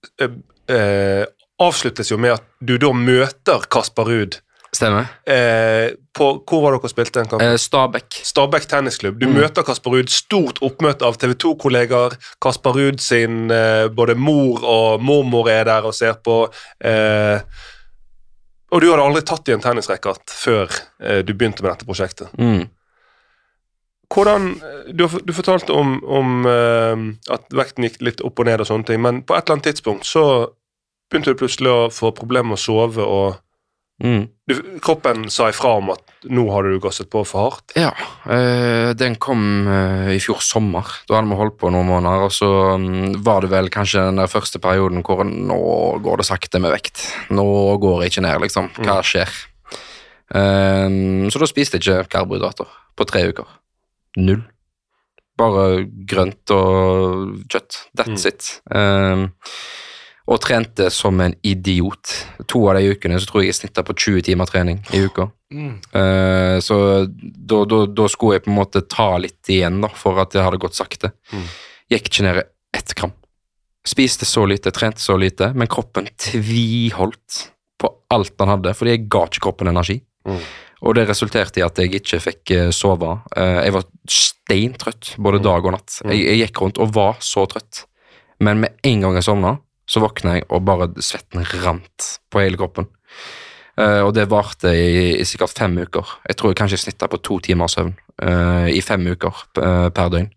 avsluttes jo med at du da møter Kasper Ruud. Stemmer. Hvor var dere spilte en kamp? Stabæk tennisklubb. Du møter Kasper Ruud, stort oppmøte av TV 2-kollegaer, Kasper Ruud sin både mor og mormor er der og ser på. Og du hadde aldri tatt i en tennisracket før du begynte med dette prosjektet. Hvordan, du fortalte om at vekten gikk litt opp og ned og sånne ting, men på et eller annet tidspunkt så begynte du plutselig å få problemer med å sove, og kroppen sa ifra om at nå hadde du gasset på for hardt. Ja, den kom i fjor sommer. Da hadde vi holdt på noen måneder, og så var det vel kanskje den der første perioden hvor nå går det sakte med vekt. Nå går jeg ikke ned, liksom. Hva skjer? Så da spiste jeg ikke karbohydrater på 3 uker. 0. Bare grønt og kjøtt. That's it. Og trente som en idiot. 2 av de ukene så tror jeg snittet på 20 timer trening i uka. Så da skulle jeg på en måte ta litt igjen da, for at det hadde gått sakte. Gikk ikke ned 1 gram. Spiste så lite, trente så lite, men kroppen tviholdt på alt den hadde, fordi jeg ga ikke kroppen energi. Og det resulterte i at jeg ikke fikk sove. Jeg var steintrøtt, både dag og natt. Jeg gikk rundt og var så trøtt. Men med en gang jeg sovnet, så våknet jeg, og bare svetten rant på hele kroppen. Og det varte i sikkert 5 uker. Jeg tror jeg kanskje snittet på 2 timer søvn i 5 uker per døgn.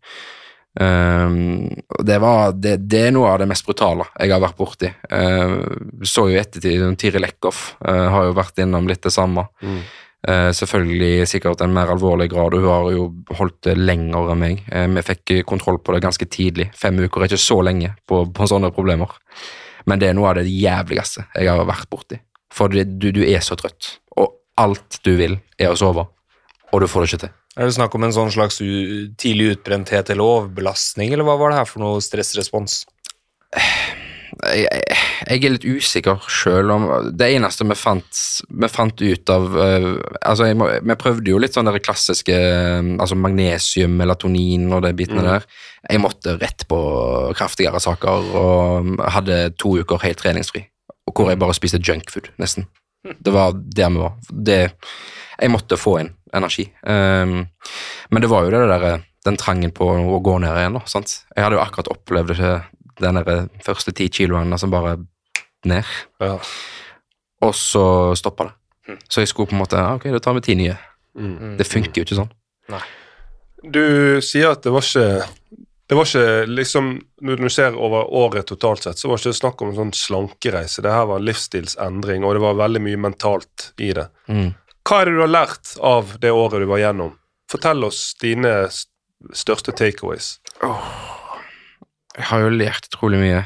Det er noe av det mest brutale jeg har vært borti. Så jo ettertid, Tiril Eckhoff har jo vært innom litt det samme. Selvfølgelig sikkert en mer alvorlig grad, og hun har jo holdt det lenger enn meg. Vi fikk kontroll på det ganske tidlig. 5 uker er ikke så lenge på sånne problemer. Men det er noe av det jævligste jeg har vært borti. For du er så trøtt, og alt du vil er å sove, og du får det ikke til. Er det snakk om en sånn slags tidlig utbrenthet eller overbelastning, eller hva var det her for noe stressrespons? Jeg er litt usikker selv om det eneste vi fant ut av altså vi prøvde jo litt sånn der klassiske altså magnesium, melatonin og de bitene der. Jeg måtte rett på kraftigere saker og hadde 2 uker helt treningsfri, og hvor jeg bare spiste junkfood nesten. Det var der vi var. Jeg måtte få inn energi. Men det var jo det der, den trangen på å gå ned igjen da, sant? Jeg hadde jo akkurat opplevd det den første 10 kiloene som bare ned. Ja. Og så stoppet det. Så jeg skulle på en måte, ok, da tar vi 10 nye. Det funker jo ikke sånn. Nei. Du sier at det var ikke liksom, når du ser over året totalt sett, så var det ikke snakk om en sånn slankereise. Det her var en livsstilsendring, og det var veldig mye mentalt i det. Hva er det du har lært av det året du var gjennom? Fortell oss dine største takeaways. Jeg har jo lært utrolig mye,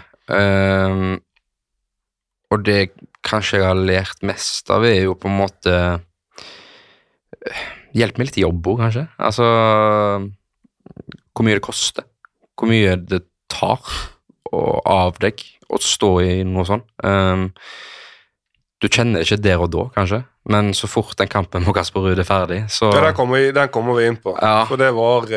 og det kanskje jeg har lært mest av er jo på en måte hjelp meg litt i jobb, kanskje. Altså, hvor mye det koster, hvor mye det tar av deg å stå i noe sånt. Du kjenner det ikke der og da, kanskje, men så fort den kampen med Kasper Ruud er ferdig, så... Ja, den kommer vi inn på. Ja. For det var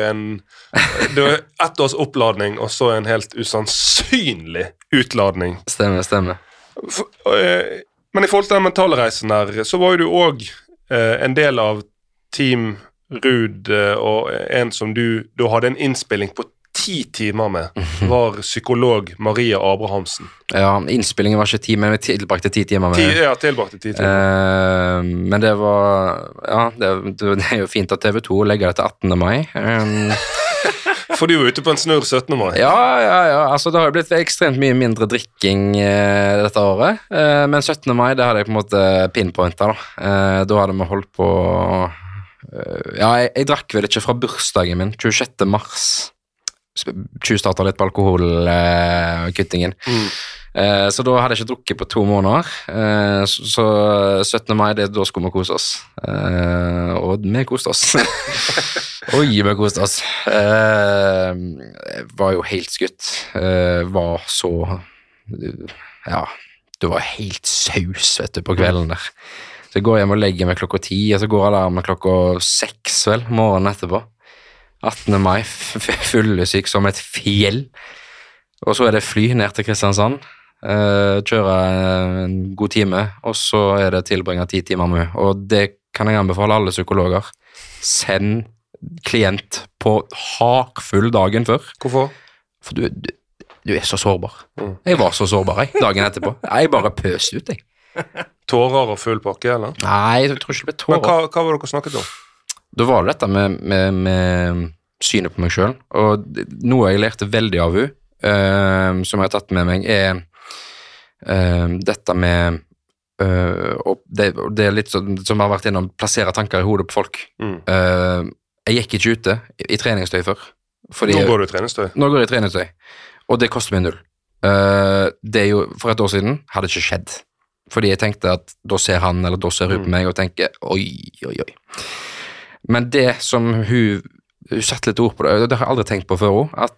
1 års oppladning, og så en helt usannsynlig utladning. Stemmer. Men i forhold til den mentale reisen der, så var jo du også en del av Team Ruud, og en som du hadde en innspilling på 10 timer med, var psykolog Maria Abrahamsen. Ja, innspillingen var ikke 10, men vi tilbrakte 10 timer med. Ja, tilbrakte 10 timer. Men det var, ja, det er jo fint at TV 2 legger det til 18. mai. For du var ute på en snurr 17. mai. Ja, altså det har jo blitt ekstremt mye mindre drikking dette året, men 17. mai, det hadde jeg på en måte pinpointet da. Da hadde vi holdt på, ja, jeg drakk vel ikke fra bursdagen min, 26. mars. Tjuvstartet litt på alkoholkuttingen. Så da hadde jeg ikke drukket på 2 måneder. Så 17. mai, da skulle vi kose oss. Og vi koste oss. Oi, vi koste oss. Var jo helt skutt. Var så... Ja, det var helt saus, vet du, på kvelden der. Så jeg går hjem og legger meg klokka 10, og så går alarmen klokka 6, vel, morgenen etterpå. 18. mai, fyllesyk som et fjell, og så er det fly ned til Kristiansand, kjøre en god time, og så er det tilbringe 10 timer med, og det kan jeg anbefale alle psykologer. Send klient på hakfull dagen før. Hvorfor? For du er så sårbar. Jeg var så sårbar, dagen etterpå. Jeg bare pøste ut, jeg. tårer og full pakke, eller? Nei, jeg tror ikke det ble Men tårer. hva var det dere snakket om? Da var det dette med synet på meg selv, og noe jeg lærte veldig av henne, som jeg har tatt med meg, er dette med det er litt sånn som har vært innom plassere tanker i hodet på folk. Jeg gikk ikke ute i treningstøy før. Nå går du i treningstøy? Nå går jeg i treningstøy, og det koster meg 0. Det er jo, for et år siden hadde det ikke skjedd, fordi jeg tenkte at da ser han, eller da ser hun på meg og tenker, oi. Men det som hun satte litt ord på det har jeg aldri tenkt på før også,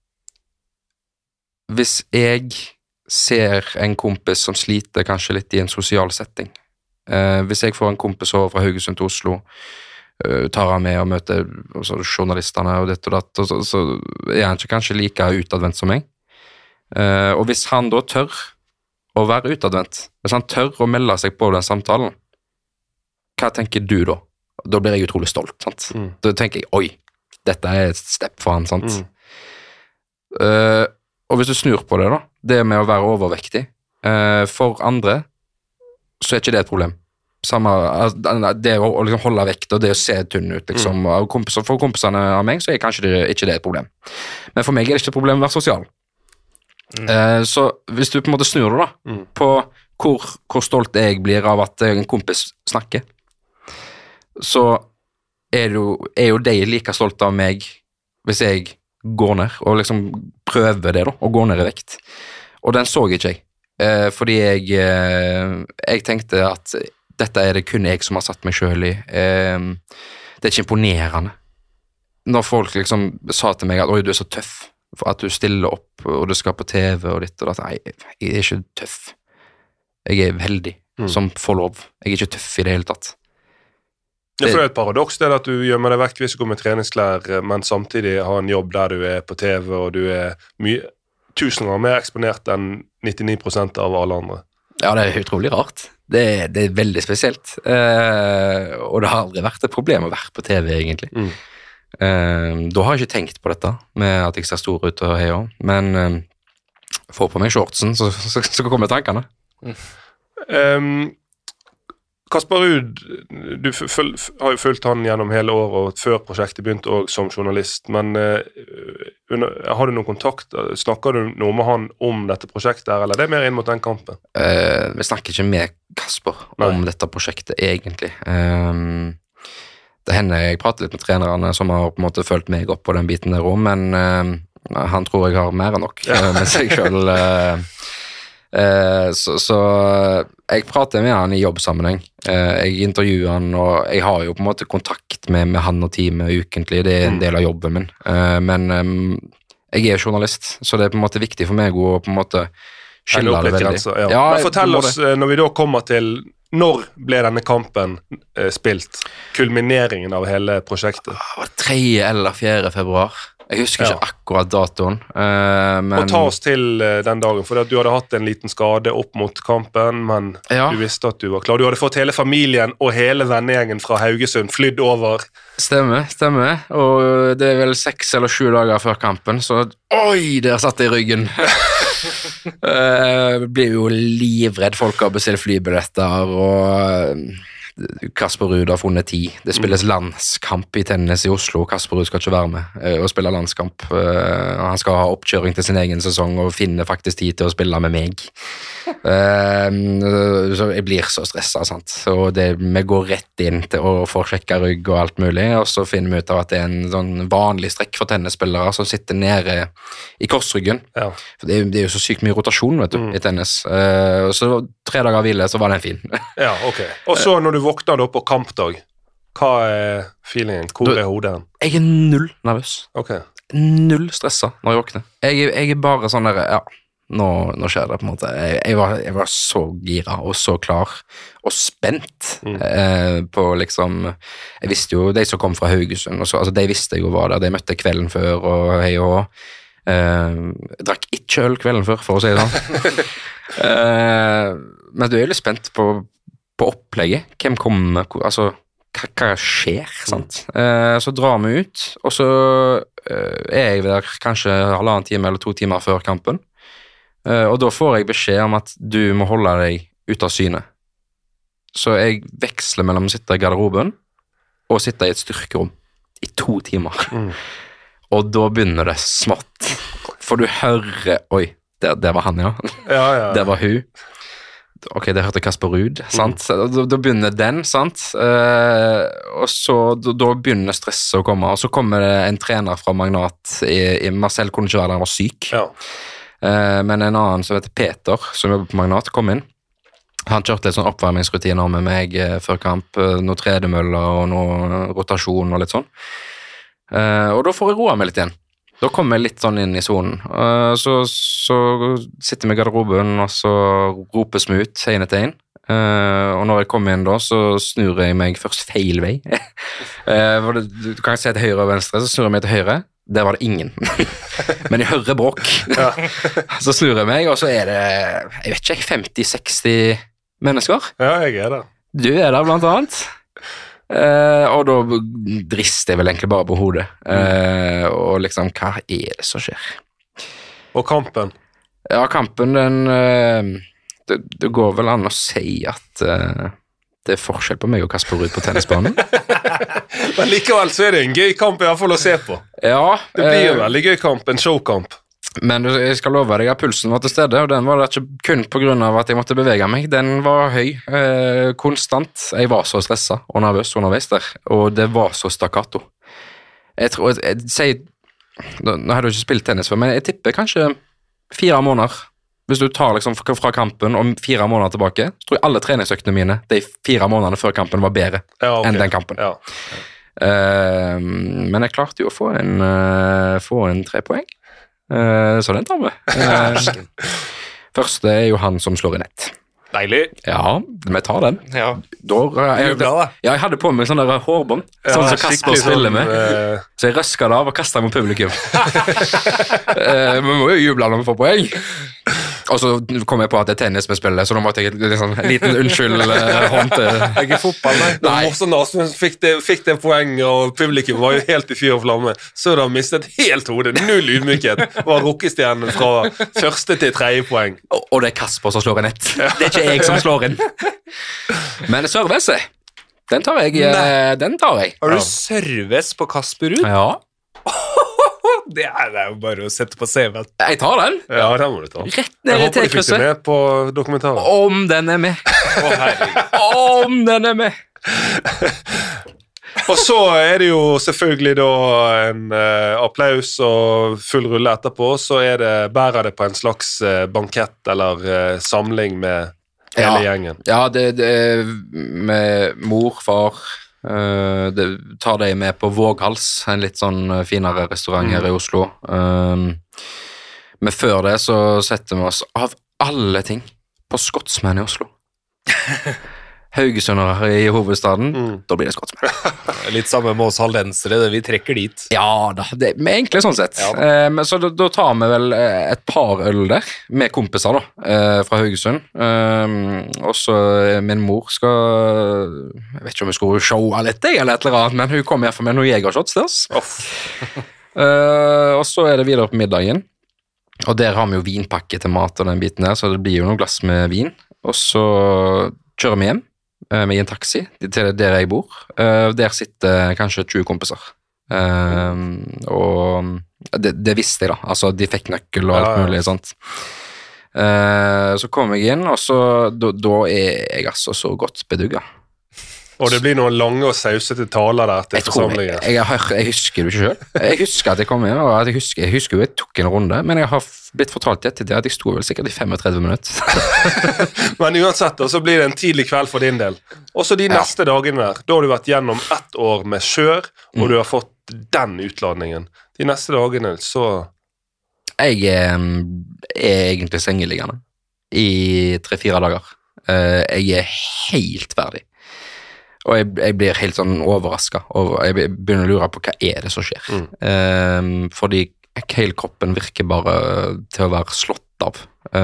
at hvis jeg ser en kompis som sliter kanskje litt i en sosial setting, hvis jeg får en kompis over fra Haugesund til Oslo, tar han med og møter journalistene og dette og datt, og så er han ikke kanskje like utadvendt som meg. Og hvis han da tør å være utadvendt, hvis han tør å melde seg på den samtalen, hva tenker du da? Da blir jeg utrolig stolt, sant? Da tenker jeg, oi, dette er et step for han, sant? Og hvis du snur på det da, det med å være overvektig, for andre, så er ikke det et problem. Det å liksom holde vekt, og det å se tunn ut, liksom, for kompisene av meg, så er kanskje ikke det et problem. Men for meg er det ikke et problem å være sosial. Så hvis du på en måte snur det da, på hvor stolt jeg blir av at en kompis snakker, så er jo de like stolt av meg hvis jeg går ned, og liksom prøver det da, og går ned i vekt. Og den så ikke jeg, fordi jeg tenkte at dette er det kun jeg som har satt meg selv i. Det er ikke imponerende. Når folk liksom sa til meg at oi, du er så tøff, for at du stiller opp, og du skal på TV og ditt og datt. Nei, jeg er ikke tøff. Jeg er heldig som får lov. Jeg er ikke tøff i det hele tatt. Ja, for det er et paradoks det at du gjemmer deg vekk hvis du går med treningsklær, men samtidig har en jobb der du er på TV, og du er 1000 ganger mer eksponert enn 99% av alle andre. Ja, det er utrolig rart. Det er veldig spesielt. Og det har aldri vært et problem å være på TV, egentlig. Da har jeg ikke tenkt på dette, med at jeg ser stor ut og hei også, men får på meg shortsen, så kommer tankene. Kasper Ruud, du har jo fulgt han gjennom hele året, og før prosjektet begynte også som journalist, men har du noen kontakt? Snakker du noe med han om dette prosjektet her, eller er det mer inn mot den kampen? Vi snakker ikke med Kasper om dette prosjektet, egentlig. Det hender jeg prater litt med trenerne som har på en måte følt meg opp på den biten der også, men han tror jeg har mer enn nok med seg selv. Så jeg prater med han i jobbsammenheng. Jeg intervjuer han, og jeg har jo på en måte kontakt med han og teamet ukentlig. Det er en del av jobben min. Men jeg er journalist, så det er på en måte viktig for meg å på en måte skille det veldig. Men fortell oss, når vi da kommer til når ble denne kampen spilt? Kulmineringen av hele prosjektet? 3. eller 4. februar. Jeg husker ikke akkurat datoen. Men og ta oss til den dagen, for du hadde hatt en liten skade opp mot kampen, men du visste at du var klar. Du hadde fått hele familien og hele vennegjengen fra Haugesund flydd over. Stemmer. Og det er vel 6 eller 7 dager før kampen, så oi, der satt jeg i ryggen. Blir jo livredd. Folk har bestilt flybilletter, og Kasper Ruud har funnet 10. Det spilles landskamp i tennis i Oslo. Kasper Ruud skal ikke være med og spille landskamp. Han skal ha oppkjøring til sin egen sesong og finne faktisk tid til å spille med meg. Så jeg blir så stresset, sant? Og vi går rett inn til å få sjekka rygg og alt mulig, og så finner vi ut av at det er en sånn vanlig strekk for tennisspillere som sitter nede i korsryggen. For det er jo så sykt mye rotasjon, vet du, i tennis. Så 3 dager hvile, så var den fin. Ja, ok. Og så når du våkner da på kampdag, hva er feelingen? Hvor er hodet? Jeg er 0 nervøs. Ok. 0 stresset når jeg våkner. Jeg er bare sånn der, nå skjer det på en måte. Jeg var så gira og så klar og spent på liksom, jeg visste jo, de som kom fra Haugesund, og så, altså de visste jeg jo var der, de møtte kvelden før og hei og jeg drakk ikke øl kvelden før, for å si det sånn. Men du er jo litt spent på opplegget. Hvem kommer, altså hva skjer, sant? Så drar vi ut, og så er jeg der kanskje 1,5 time eller 2 timer før kampen, og da får jeg beskjed om at du må holde deg ut av syne. så jeg veksler mellom å sitte i garderoben og sitte i et styrkerom i 2 timer. Og da begynner det smått. For du hører, oi, det var han, ja. Ja. Det var hun. Ok, det hørte Kasper Ruud, sant? Da begynner den, sant? Og så, da begynner stresset å komme, og så kommer det en trener fra Magnat, Marcel kunne ikke være der, han var syk. Ja. Men en annen som heter Peter, som jobber på Magnat, kom inn. Han kjørte litt sånn oppvarmingsrutiner med meg før kamp, noe tredemøller og noe rotasjon og litt sånn. Og da får jeg roa meg litt igjen. Da kommer jeg litt sånn inn i zonen. Så sitter vi i garderoben, og så ropes vi ut en etter en. Og når jeg kommer inn da, så snur jeg meg først feil vei. Du kan se til høyre og venstre, så snur jeg meg til høyre. Der var det ingen. Men jeg hører bråk. Ja. Så snur jeg meg, og så er det, jeg vet ikke, 50-60 mennesker. Ja, jeg er der. Du er der blant annet. Og da drister jeg vel egentlig bare på hodet. Og liksom, hva er det som skjer? Og kampen? Ja, kampen, det går vel an å si at det er forskjell på meg og Kasper Ruud på tennisbanen. Men likevel så er det en gøy kamp i hvert fall å se på. Ja. Det blir en veldig gøy kamp, en showkamp. Men jeg skal love deg at pulsen var til stede, og den var det ikke kun på grunn av at jeg måtte bevege meg. Den var høy, konstant. Jeg var så stresset og nervøs underveis der, og det var så stakkato. Jeg tror, nå har du ikke spilt tennis før, men jeg tipper kanskje 4 måneder. Hvis du tar liksom fra kampen om 4 måneder tilbake, så tror jeg alle treningsøktene mine, de 4 månedene før kampen var bedre enn den kampen. Ja. Men jeg klarte jo å få en 3 poeng. Så den tar vi. Første er jo han som slår i nett. Deilig. Ja, vi tar den. Ja. Jeg hadde på meg sånn der hårbånd, sånn som Kasper spiller med. Så jeg røsket det av og kastet mot publikum. Vi må jo juble når vi får poeng. Og så kom jeg på at det er tennis vi spiller, så nå måtte jeg en liten unnskyld hånd til. Det er ikke fotball, nei. Det var også Asmund fikk det poeng, og publikum var jo helt i fyr og flamme. Så da mistet helt hodet. 0 ydmykhet. Var rockestjernen fra første til 3. poeng. Og det er Kasper som slår i nett. Det er ikke jeg som slår inn. Men service, den tar jeg. Har du service på Kasper Ruud? Ja. Det er jo bare å sette på CV. Jeg tar den. Ja, den må du ta. Rett Jeg ned i håper du fikk det T-krysset. med på dokumentaren. Om den er med. Om den er med. Og så er det jo selvfølgelig da en applaus og full rulle etterpå, så bærer det på en slags bankett eller samling med hele gjengen. Ja, det med mor, far, det tar deg med på Våghals, en litt sånn finere restaurant her i Oslo. Men før det så setter vi oss av alle ting på Scotsman i Oslo. Haugesundere i hovedstaden, da blir det Scotsman. Litt samme med oss haldensere, vi trekker dit. Ja da, det er egentlig sånn sett. Ja, men så da tar vi vel et par øl der, med kompiser da, fra Haugesund. Og så min mor skal, jeg vet ikke om hun skulle showa litt, eller et eller annet, men hun kom i hvert fall med noen jegershots til oss. Og så er det videre på middagen. Og der har vi jo vinpakke til mat og den biten der, så det blir jo noen glass med vin. Og så kjører vi hjem med en taxi til der jeg bor. Der sitter kanskje 20 kompiser. Og det visste jeg da. Altså, de fikk nøkkel og alt mulig sånt. Så kom jeg inn, og så da er jeg altså så godt bedugget. Og det blir noen lange og sausete taler der til forsamlingen. Jeg husker det ikke selv. Jeg husker at jeg kom inn, og at jeg husker jo jeg tok en runde, men jeg har blitt fortalt etter det at jeg sto vel sikkert i 35 minutter. Men uansett, så blir det en tidlig kveld for din del. Og så de neste dagene der, da har du vært gjennom 1 år med kjør, og du har fått den utladningen. De neste dagene, så... Jeg er egentlig sengeliggende i 3-4 dager. Jeg er helt ferdig. Og jeg blir helt sånn overrasket. Jeg begynner å lure på hva er det som skjer. Fordi hele kroppen virker bare til å være slått av.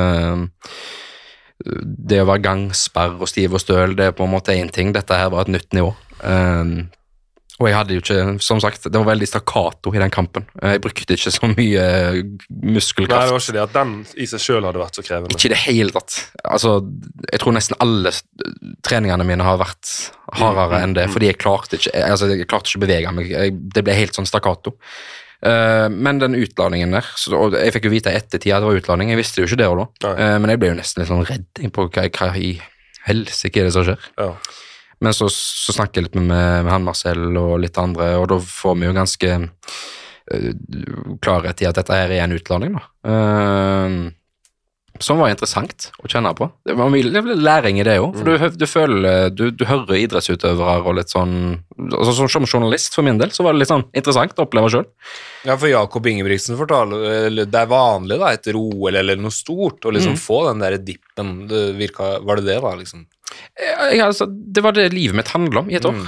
Det å være gangsperr og stiv og støl, det er på en måte en ting. Dette her var et nytt nivå. Og jeg hadde jo ikke, som sagt, det var veldig stakkato i den kampen. Jeg brukte ikke så mye muskelkraft. Nei, det var ikke det at den i seg selv hadde vært så krevende. Ikke det hele tatt. Altså, jeg tror nesten alle treningene mine har vært hardere enn det, fordi jeg klarte ikke å bevege meg. Det ble helt sånn stakkato. Men den utladningen der, og jeg fikk jo vite i ettertid at det var utladning, jeg visste jo ikke det da. Men jeg ble jo nesten litt sånn redd på hva i helsike er det som skjer. Ja. Men så snakket jeg litt med han Marcel og litt andre, og da får vi jo ganske klarhet i at dette her er en utladning da. Som var interessant å kjenne på. Det var mye læring i det også, for du føler, du hører idrettsutøvere og litt sånn, altså som journalist for min del, så var det litt sånn interessant å oppleve selv. Ja, for Jakob Ingebrigtsen fortalte, det er vanlig da, etter OL eller noe stort, å liksom få den der dippen, var det da liksom? Altså, det var det livet mitt handlet om i et år.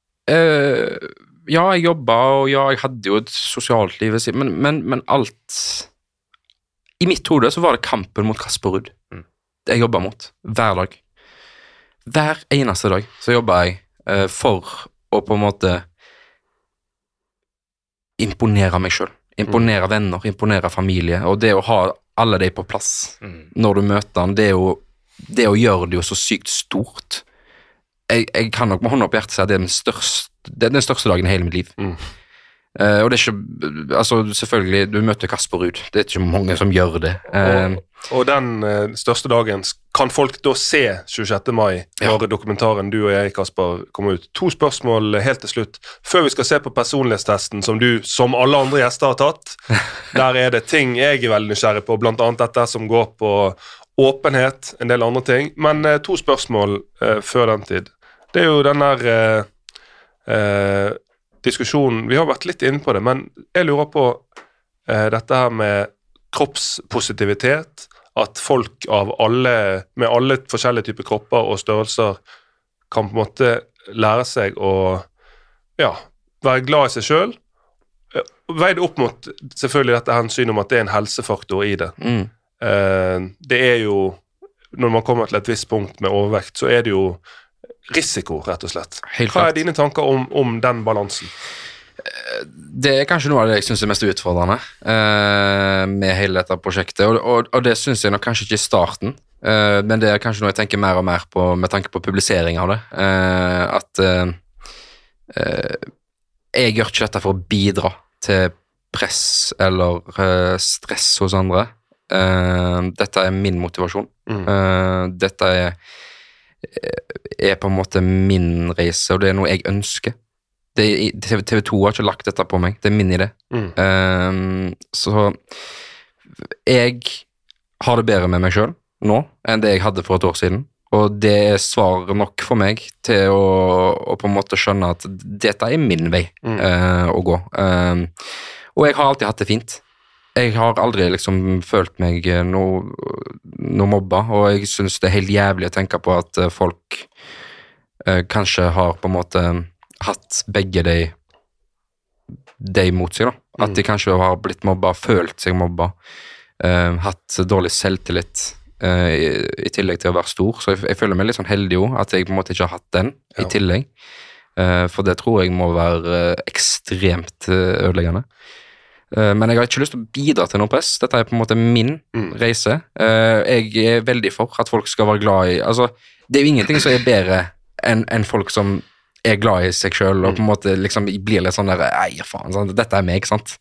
Ja, jeg jobbet, og ja, jeg hadde jo et sosialt liv, men alt... I mitt hode så var det kampen mot Kasper Ruud. Det jeg jobbet mot, hver dag. Hver eneste dag så jobbet jeg for å på en måte imponere meg selv. Imponere venner, imponere familie, og det å ha alle de på plass når du møter dem, det å gjøre det jo så sykt stort. Jeg kan nok med hånden opp hjertet si at det er den største dagen i hele mitt liv. Og det er ikke, altså selvfølgelig, du møter Kasper Ruud, det er ikke mange som gjør det. Og den største dagen, kan folk da se 26. mai, når dokumentaren du og jeg, Kasper, kommer ut? 2 spørsmål helt til slutt. Før vi skal se på personlighetstesten som du, som alle andre gjester har tatt, der er det ting jeg er veldig nysgjerrig på, blant annet dette som går på åpenhet, en del andre ting. Men 2 spørsmål før den tid. Det er jo den der... diskusjonen, vi har vært litt inne på det, men jeg lurer på dette her med kroppspositivitet, at folk med alle forskjellige typer kropper og størrelser kan på en måte lære seg å være glad i seg selv, veid opp mot selvfølgelig dette hensynet om at det er en helsefaktor i det. Det er jo, når man kommer til et visst punkt med overvekt, så er det jo risiko, rett og slett. Hva er dine tanker om den balansen? Det er kanskje noe av det jeg synes er mest utfordrende med hele dette prosjektet, og det synes jeg nok kanskje ikke i starten, men det er kanskje noe jeg tenker mer og mer på med tanke på publisering av det, at jeg gjør ikke dette for å bidra til press eller stress hos andre. Dette er min motivasjon. Dette er på en måte min reise, og det er noe jeg ønsker. TV 2 har ikke lagt dette på meg, det er min idé. Så jeg har det bedre med meg selv nå enn det jeg hadde for et år siden, og det er svar nok for meg til å på en måte skjønne at dette er min vei å gå. Og jeg har alltid hatt det fint. Jeg har aldri liksom følt meg noe mobba, og jeg synes det er helt jævlig å tenke på at folk kanskje har på en måte hatt begge de mot seg da. At de kanskje har blitt mobba, følt seg mobba, hatt dårlig selvtillit i tillegg til å være stor, så jeg føler meg litt sånn heldig jo, at jeg på en måte ikke har hatt den i tillegg, for det tror jeg må være ekstremt ødeleggende. Men jeg har ikke lyst til å bidra til noe press. Dette er på en måte min reise. Jeg er veldig for at folk skal være glad i, altså, det er jo ingenting som er bedre enn folk som er glad i seg selv, og på en måte liksom blir litt sånn der, faen, sånn, dette er meg, sant?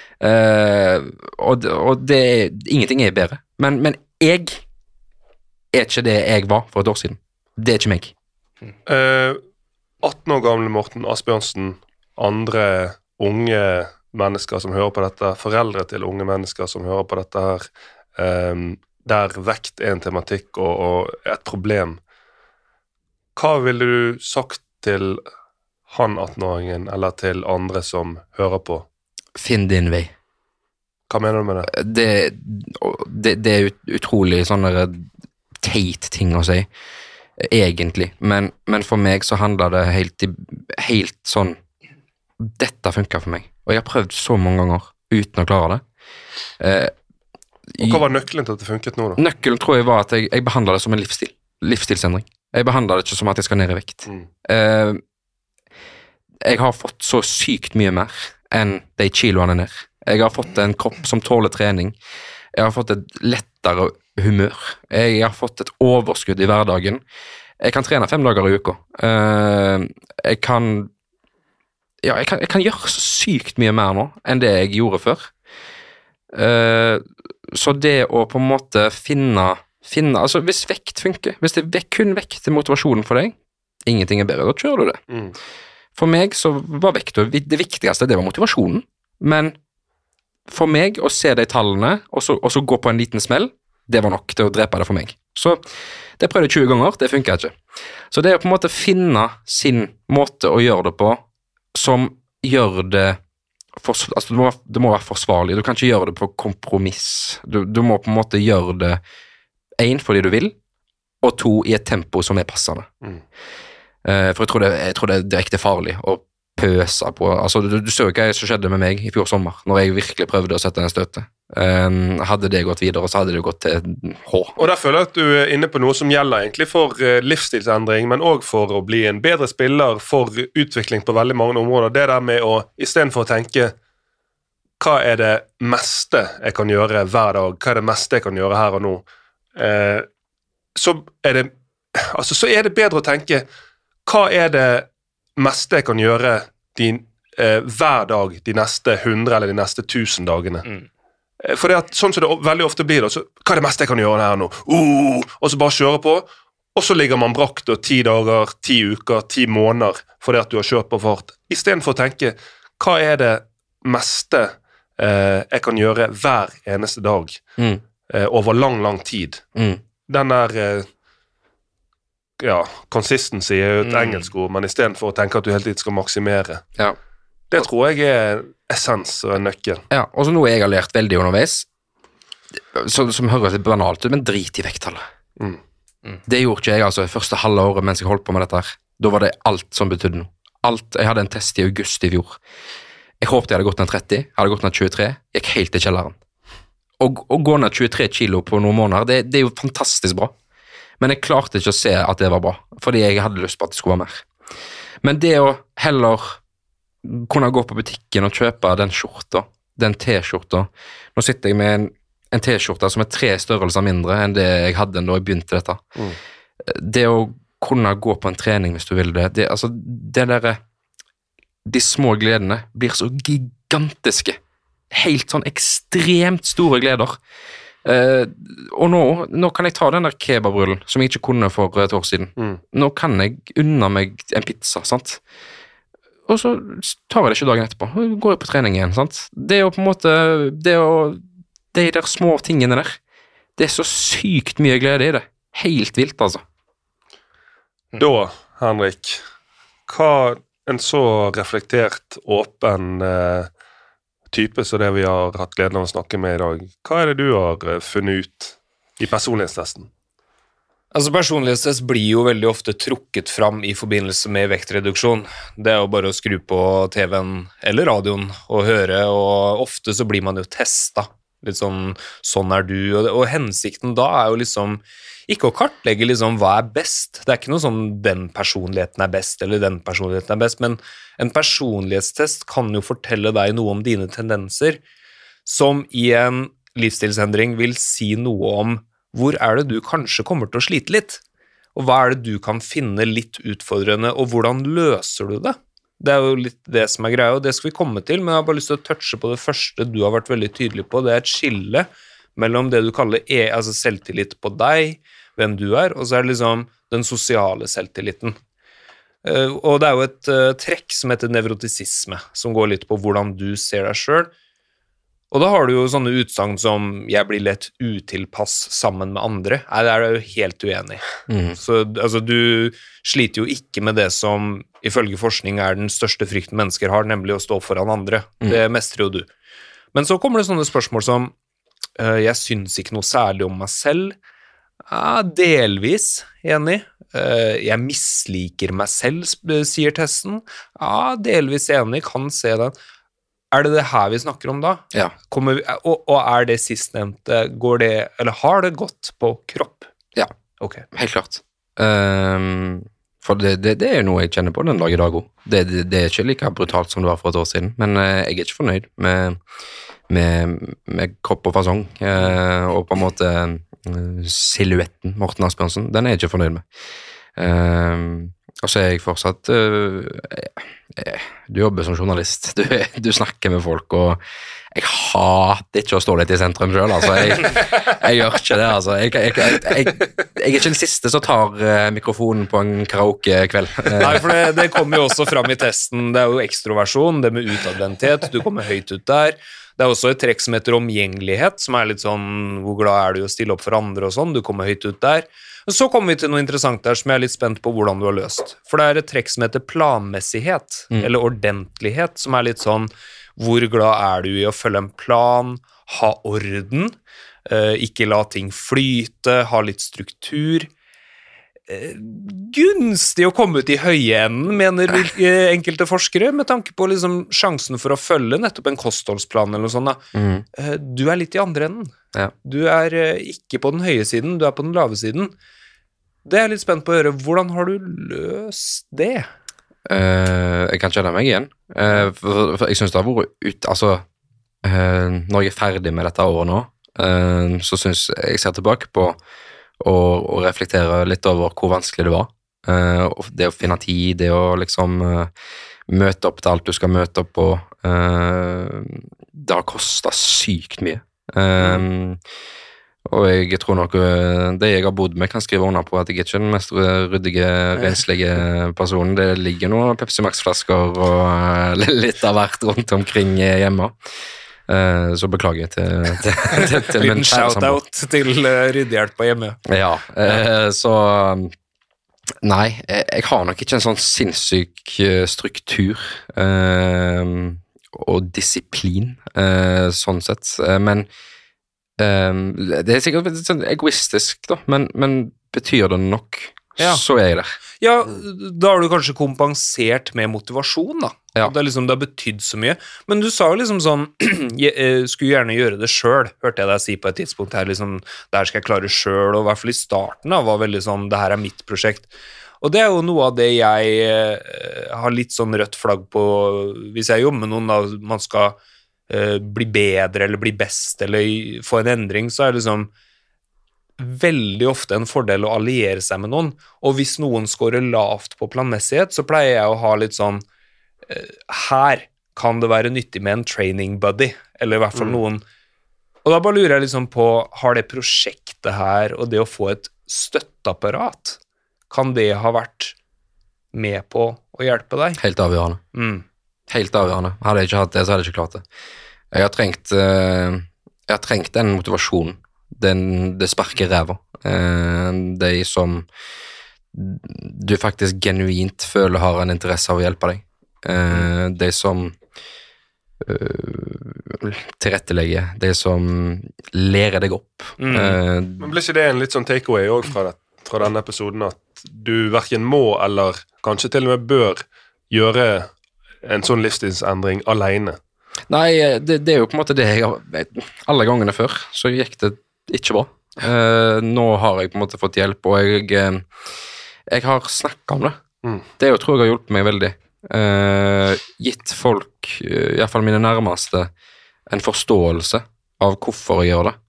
Og det ingenting er bedre. Men jeg er ikke det jeg var for et år siden. Det er ikke meg. 18 år gamle Morten Asbjørnsen, andre unge mennesker som hører på dette, foreldre til unge mennesker som hører på dette her, der vekt er en tematikk og et problem. Hva ville du sagt til han 18-åringen, eller til andre som hører på? Finn din vei. Hva mener du med det? Det er utrolig sånne teit ting å si, egentlig, men for meg så handler det helt sånn, dette funker for meg. Og jeg har prøvd så mange ganger uten å klare det. Og hva var nøkkelen til at det funket nå da? Nøkkelen tror jeg var at jeg behandler det som en livsstilsendring. Jeg behandler det ikke som at jeg skal ned i vekt. jeg har fått så sykt mye mer enn de kiloene ned. Jeg har fått en kropp som tåler trening. Jeg har fått et lettere humør. Jeg har fått et overskudd i hverdagen. Jeg kan trene 5 dager i uka. Jeg kan gjøre så sykt mye mer nå enn det jeg gjorde før. Så det å på en måte finne altså hvis vekt funker, hvis det er kun vekt til motivasjonen for deg, ingenting er bedre, da kjører du det. For meg så var vekt det viktigste, det var motivasjonen, men for meg å se de tallene, og så gå på en liten smell, det var nok til å drepe det for meg. Så det prøvde jeg 20 ganger, det funker ikke. Så det er på en måte finne sin måte å gjøre det på, som gjør det, altså det må være forsvarlig, du kan ikke gjøre det på kompromiss, du må på en måte gjøre det 1, fordi du vil, og 2, i et tempo som er passende. For jeg tror det er direkte farlig å pøse på, altså du så ikke hva som skjedde med meg i fjor sommer, når jeg virkelig prøvde å sette en støte. Hadde det gått videre, så hadde det gått til H. Og der føler jeg at du er inne på noe som gjelder egentlig for livsstilsendring, men også for å bli en bedre spiller for utvikling på veldig mange områder. Det der med å, i stedet for å tenke, hva er det meste jeg kan gjøre hver dag, hva er det meste jeg kan gjøre her og nå, så er det bedre å tenke, hva er det meste jeg kan gjøre hver dag de neste 100 eller de neste 1000 dagene. For det at, sånn som det veldig ofte blir, så, hva er det meste jeg kan gjøre her nå? Og så bare kjøre på, og så ligger man brakt 10 dager, 10 uker, 10 måneder fordi at du har kjørt på fart. I stedet for å tenke, hva er det meste jeg kan gjøre hver eneste dag over lang tid? Den der consistency er jo et engelsk ord, men i stedet for å tenke at du hele tiden skal maksimere. Ja. Det tror jeg er essens og en nøkkel. Ja, og så noe jeg har lært veldig underveis, som høres litt banalt ut, men drit i vekttallet. Det gjorde ikke jeg altså første halve året mens jeg holdt på med dette her. Da var det alt som betydde noe. Jeg hadde en test i august i fjor. Jeg håpte jeg hadde gått ned 30, jeg hadde gått ned 23, gikk helt til kjelleren. Å gå ned 23 kilo på noen måneder, det er jo fantastisk bra. Men jeg klarte ikke å se at det var bra, fordi jeg hadde lyst på at det skulle være mer. Men det å heller kunne gå på butikken og kjøpe den skjorta, den t-skjorta. Nå sitter jeg med en t-skjorta som er 3 størrelser mindre enn det jeg hadde da jeg begynte dette. Det å kunne gå på en trening hvis du vil det, de små gledene blir så gigantiske. Helt sånn ekstremt store gleder. Og nå kan jeg ta den der kebabrullen som jeg ikke kunne for et år siden. Nå kan jeg unna meg en pizza, sant? Og så tar jeg det ikke dagen etterpå, og går jeg på trening igjen, sant? Det er jo på en måte, de der små tingene der, det er så sykt mye glede i det. Helt vilt, altså. Da, Henrik, hva en så reflektert, åpen type som det vi har hatt gleden av å snakke med i dag, hva er det du har funnet ut i personlighetstesten? Altså personlighetstest blir jo veldig ofte trukket fram i forbindelse med vektreduksjon. Det er jo bare å skru på TV-en eller radioen og høre, og ofte så blir man jo testet. Litt sånn er du, og hensikten da er jo liksom ikke å kartlegge liksom hva er best. Det er ikke noe sånn den personligheten er best, eller den personligheten er best, men en personlighetstest kan jo fortelle deg noe om dine tendenser, som i en livsstilsendring vil si noe om hvor er det du kanskje kommer til å slite litt, og hva er det du kan finne litt utfordrende, og hvordan løser du det? Det er jo litt det som er greia, og det skal vi komme til, men jeg har bare lyst til å touche på det første du har vært veldig tydelig på. Det er et skille mellom det du kaller altså selvtillit på deg, hvem du er, og så er det liksom den sosiale selvtilliten. Og det er jo et trekk som heter nevrotisisme, som går litt på hvordan du ser deg selv. Og da har du jo sånne utsagn som «jeg blir lett utilpass sammen med andre». Nei, det er du jo helt uenig. Så altså, du sliter jo ikke med det som ifølge forskning er den største frykten mennesker har, nemlig å stå foran andre. Det mestrer jo du. Men så kommer det sånne spørsmål som «jeg synes ikke noe særlig om meg selv». Ja, delvis enig. «Jeg misliker meg selv», sier testen. Ja, delvis enig, kan se den. Er det her vi snakker om da? Ja. Og er det sistnevnte, går det, eller har det gått på kropp? Ja, Ok. helt klart. For det er noe jeg kjenner på den dag i dag også. Det er ikke like brutalt som det var for et år siden, men jeg er ikke fornøyd med kropp og fasong, og på en måte silhuetten Morten Asbjørnsen, den er jeg ikke fornøyd med. Og så er jeg fortsatt du jobber som journalist, du snakker med folk, og jeg hater ikke å stå litt i sentrum selv, altså. Jeg gjør ikke det, altså. Jeg er ikke den siste som tar mikrofonen på en karaoke-kveld. Nei, for det kommer jo også fram i testen. Det er jo ekstroversjon, det med utadvendthet, du kommer høyt ut der. Det er også et trekk som heter omgjengelighet, som er litt sånn, hvor glad er du å stille opp for andre og sånn, du kommer høyt ut der. Så kommer vi til noe interessant der som jeg er litt spent på hvordan du har løst. For det er et trekk som heter planmessighet, eller ordentlighet, som er litt sånn, hvor glad er du i å følge en plan, ha orden, ikke la ting flyte, ha litt struktur. Gunstig å komme ut i høye enden, mener enkelte forskere, med tanke på liksom sjansen for å følge nettopp en kostholdsplan eller noe sånt. Du er litt i andre enden. Ja. Du er ikke på den høye siden, du er på den lave siden. Det er jeg litt spent på å høre. Hvordan har du løst det? Jeg kan kjenne meg igjen. For jeg synes det har vært når jeg er ferdig med dette året nå, så synes jeg ser tilbake på og reflektere litt over hvor vanskelig det var. Det å finne tid, det å liksom møte opp til alt du skal møte opp på, det har kostet sykt mye. Og jeg tror nok det jeg har bodd med kan skrive under på at jeg ikke er den mest ryddige, renslige personen. Det ligger noen Pepsi Max-flasker og litt av hvert rundt omkring hjemme. Så beklager jeg til liten shout-out til ryddehjelp på hjemme. Ja, så nei, jeg har nok ikke en sånn sinnssyk struktur og disiplin, sånn sett, men det er sikkert litt sånn egoistisk da, men betyr det nok, så er jeg der. Ja, da har du kanskje kompensert med motivasjon da. Ja. Det har betydd så mye. Men du sa jo liksom sånn, skulle gjerne gjøre det selv, hørte jeg deg si på et tidspunkt her, liksom, det her skal jeg klare selv, og i hvert fall i starten da, var veldig sånn, det her er mitt prosjekt. Og det er jo noe av det jeg har litt sånn rødt flagg på, hvis jeg jobber med noen da, man skal bli bedre, eller bli best, eller få en endring, så er det liksom veldig ofte en fordel å alliere seg med noen, og hvis noen scorer lavt på planmessighet, så pleier jeg å ha litt sånn, her kan det være nyttig med en training buddy, eller i hvert fall noen, og da bare lurer jeg liksom på, har det prosjektet her, og det å få et støtteapparat, kan det ha vært med på å hjelpe deg? Helt avgjørende. Helt avgjørende. Hadde jeg ikke hatt det, så hadde jeg ikke klart det. Jeg har trengt den motivasjonen, det sparker ræva. De som du faktisk genuint føler har en interesse av å hjelpe deg. De som tilrettelegger, de som lærer deg opp. Men blir ikke det en litt sånn takeaway også fra denne episoden, at du hverken må eller kanskje til og med bør gjøre en sånn livsstilsendring alene? Nei, det er jo på en måte det jeg har alle gangene før, så gikk det ikke bra. Nå har jeg på en måte fått hjelp, og jeg har snakket om det. Det tror jeg har hjulpet meg veldig. Gitt folk, i hvert fall mine nærmeste, en forståelse av hvorfor jeg gjør det.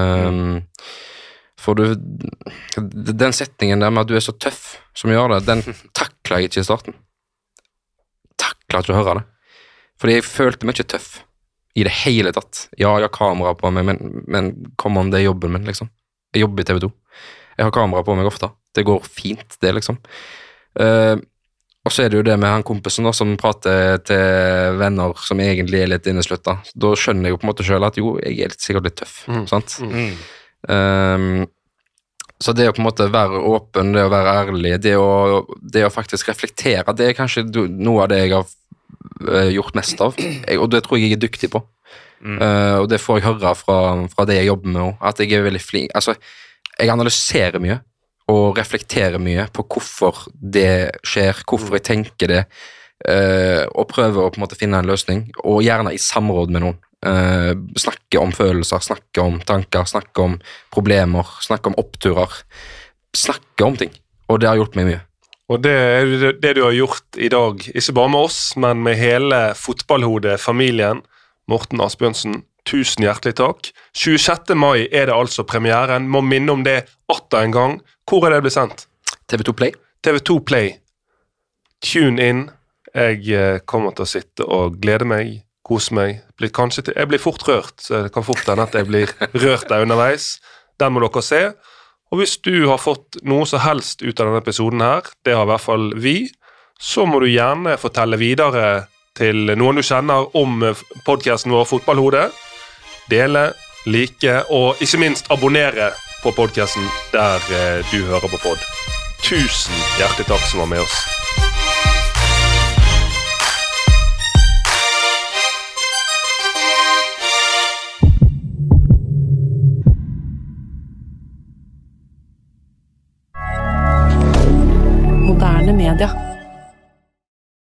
For den setningen der med at du er så tøff som gjør det, den takler jeg ikke i starten. Takler ikke å høre det. Fordi jeg følte meg ikke tøff i det hele tatt. Ja, jeg har kamera på meg, men kom on, det er jobben min, liksom. Jeg jobber i TV 2. Jeg har kamera på meg ofte. Det går fint, det, liksom. Og så er det jo det med han kompisen da, som prater til venner som egentlig er litt inneslutta. Da skjønner jeg jo på en måte selv at jo, jeg er sikkert litt tøff, sant? Så det å på en måte være åpen, det å være ærlig, det å faktisk reflektere, det er kanskje noe av det jeg har gjort mest av, og det tror jeg er dyktig på. Og det får jeg høre fra det jeg jobber med også, at jeg er veldig flink. Altså, jeg analyserer mye og reflekterer mye på hvorfor det skjer, hvorfor jeg tenker det, og prøver å på en måte finne en løsning, og gjerne i samråd med noen. Snakke om følelser, snakke om tanker, snakke om problemer, snakke om oppturer, snakke om ting, og det har gjort meg mye. Og det er det du har gjort i dag, ikke bare med oss, men med hele fotballhode-familien. Morten Asbjørnsen, 1000 hjertelig takk. 26. mai er det altså premieren. Må minne om det atter en gang. Hvor er det blitt sendt? TV2 Play. TV2 Play. Tune in. Jeg kommer til å sitte og glede meg, kose meg. Jeg blir fort rørt, så det kan fort hende at jeg blir rørt der underveis. Den må dere se. Og hvis du har fått noe så helst ut av denne episoden her, det har i hvert fall vi, så må du gjerne fortelle videre til noen du kjenner om podcasten vår Fotballhode. Dele, like og ikke minst abonnere på podcasten der du hører på pod. 1000 hjertelig takk som var med oss.